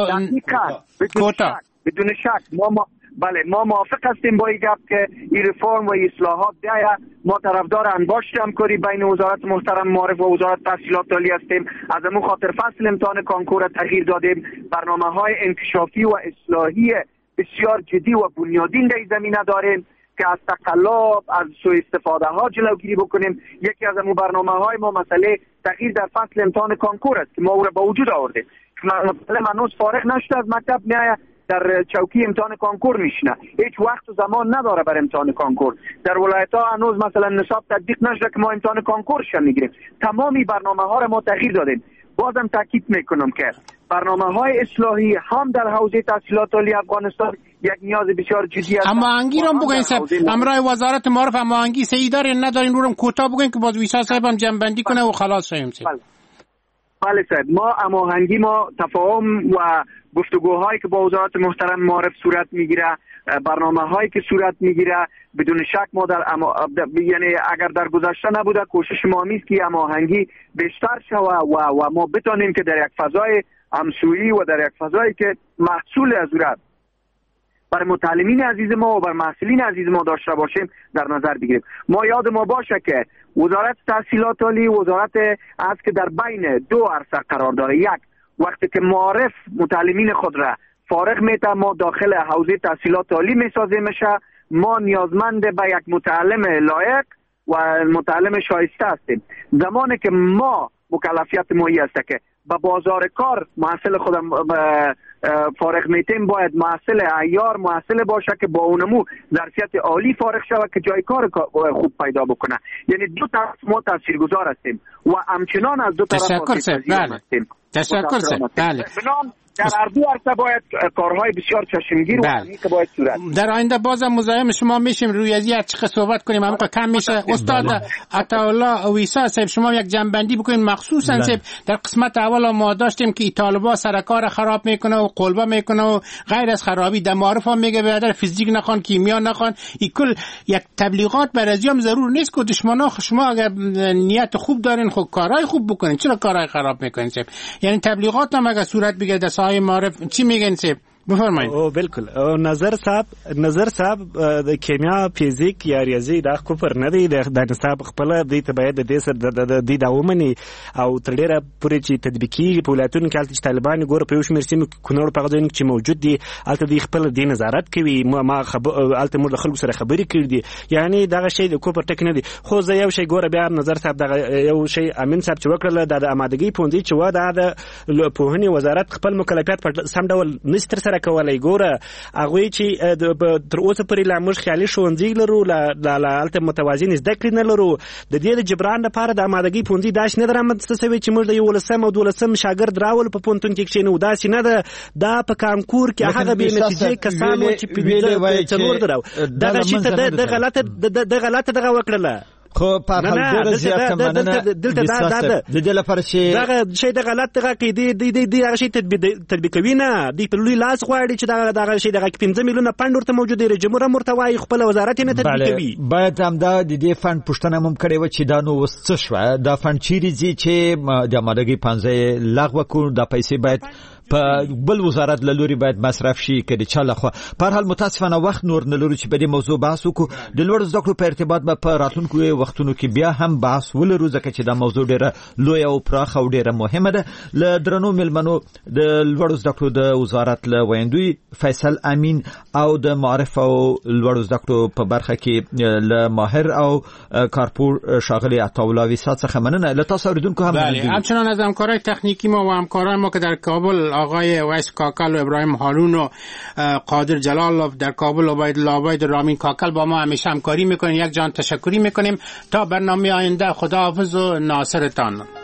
کوتا بدون شک ما بله ما موافق هستیم با این گپ که این رفرم و اصلاحات بیاید. ما طرفدار انباشت همکاری بین وزارت محترم معارف و وزارت تحصیلات عالی هستیم. از امون خاطر فصل امتحان کنکور تغییر دادیم. برنامه‌های انکشافی و اصلاحی بسیار جدی و بنیادین در این زمینه داریم که از تقلب، از سوء استفاده ها جلوگیری بکنیم. یکی از امون برنامه‌های ما مسئله تغییر در فصل امتحان کنکور است که ما او را به وجود آوردیم. مثلا هنوز فارغ نشده از مکتب میآید در چوکی امتحان کنکور میشنه، هیچ وقت و زمان نداره بر امتحان کنکور. در ولایت ها هنوز مثلا نصاب تطبیق نشده که ما امتحان کنکورش میگیریم. تمامی برنامه ها را ما تغییر دادیم. بازم تاکید میکنم که برنامه های اصلاحی هم در حوزه تحصیلات عالی افغانستان یک نیاز بسیار جدی است. اما انگی رو بگین صاحب امرای وزارت معارف اما انگی صحیح دارین ندارین رو کوتاه بگین که باز ویسا صاحب هم جنبندی کنه و خلاص شیم. بله بله صاحب، ما هماهنگی ما تفاهم و گفتگوهایی که با وزارت محترم معارف صورت میگیره، برنامه هایی که صورت میگیره، بدون شک ما در اما... یعنی اگر در گذشته نبوده کوشش ما میست که هماهنگی بیشتر شوه و و ما بتونیم که در یک فضای همسویی و در یک فضایی که محصول از اون بر متعلمین عزیز ما و بر محصلین عزیز ما داشته باشیم در نظر بگیریم. ما یاد ما باشه که وزارت تحصیلات عالی وزارت است که در بین دو عرصه قرار داره. یک، وقتی که معارف متعلمین خود را فارغ میته ما داخل حوزه تحصیلات عالی میسازیم میشه، ما نیازمند به یک متعلم لایق و متعلم شایسته هستیم. زمانی که ما مکلفیت مایی است که به بازار کار محصل خودم فارغ میتیم، باید محصل عیار محصل باشه که با اونمو ظرفیت عالی فارغ شود که جای کار خوب پیدا بکنه. یعنی دو طرف ما تاثیرگذار هستیم و همچنان از دو طرف تشکر سر بله. تشکر سر بله. در هر دو عرصه باید کارهای بسیار چشمگیر و عمیق باید صورت. در آینده بازم مزاحم شما میشیم روی از یک چقدر صحبت کنیم. همون کم میشه. استاد عطاالله اویسا صاحب شما یک جنبندی بکنید مخصوصا صاحب در قسمت اول ما داشتیم که طالبا سرکار خراب میکنه و قلبه میکنه و غیر از خرابی در معارف هم میگه برادر فیزیک نخوان کیمیا نخوان. این کل یک تبلیغات بر ازیام ضرور نیست که دشمنا شما اگر نیت خوب دارین خود کارهای خوب بکنین چرا کارهای خراب میکنین صاحب؟ یعنی تبلیغات هم اگر صورت بگیره در ساحه معارف چی میگن صاحب؟ بفرمایید. او بالکل او نظر صاحب نظر صاحب د کیمیا فزیک یا ریاضي د کوپر نه دی د نصاب خپل د تبعید د دې سر د د داومني او تر ډیره پورې چې تطبیقي په ولایتونو کې چې طالبان ګور په یوش مرسي کونړ په غوډین چې موجود دي الته د خپل د نظارت کوي ما الته مر خلکو سره خبرې کړې دي یعنی دغه شی د کوپر ټک نه دی خو زه یو شی ګوره بیا نظر صاحب دغه یو شی امین صاحب چې وکړل د امادګي پوندې چې و د پوهنې وزارت خپل مکلفیت په سم ډول نستر سره کولای ګوره هغه چې تر اوسه پرې لا موږ خیالي ښوونځي لرو لا الته متوازن زده کړې نه لرو د دې د جبران لپاره د امادګي پوندې داش نه درامد څه چې موږ د یو لسم او دولسم شاګرد راول په پونتون کې کښینو داسې نه ده دا په کانکور کې هغه به نتیجې کسانو چې په څلور درو دغه شی ته د غلطه د غلطه دغه وکړله خو په هغه زیاته مننه دلته دا ده د دې لپاره چې دا شی د غلط دغه کې دی دی دی هغه شی تطبیق کوي نه دی په لوی لاس غواړي چې دا دغه شی دغه پنځه میلیونه پاند ورته موجود دی جمهور مرتوی خپل وزارت نه تطبیق کوي باید هم دا د دې فند پښتنه مم کړي و چې دا نو وسڅ شو دا فند چیرې زی چې د امادګي پنځه لغوه کړو د پیسې باید په بل وزارت له لوري باید مصرف شي کړي چې له خو په هر متاسفانه وخت نور نه لري چې په دې موضوع بحث وکړو د لوړ زده کړو په ارتباط به په راتلونکو وختونو کې بیا هم بحث ولرو ځکه چې دا موضوع ډیره لوی او پراخه او ډیره مهمه ده ل درنو ملمنو د لوړ زده کړو د وزارت له ویندوی فیصل امین او د معرف او لوړ زده کړو په برخه کې له ماهر او کارپور شاغلی عطاالله ویسا څخه مننه له تاسو اوریدونکو هم بله همچنان از همکارای تکنیکی ما و همکارای ما که در کابل آقای ویس کاکل و ابراهیم هارون و قادر جلال در کابل و عبید الله عبید رامین کاکل با ما همیشه همکاری میکنیم یک جان تشکری میکنیم تا برنامه آینده خداحافظ و ناصرتان.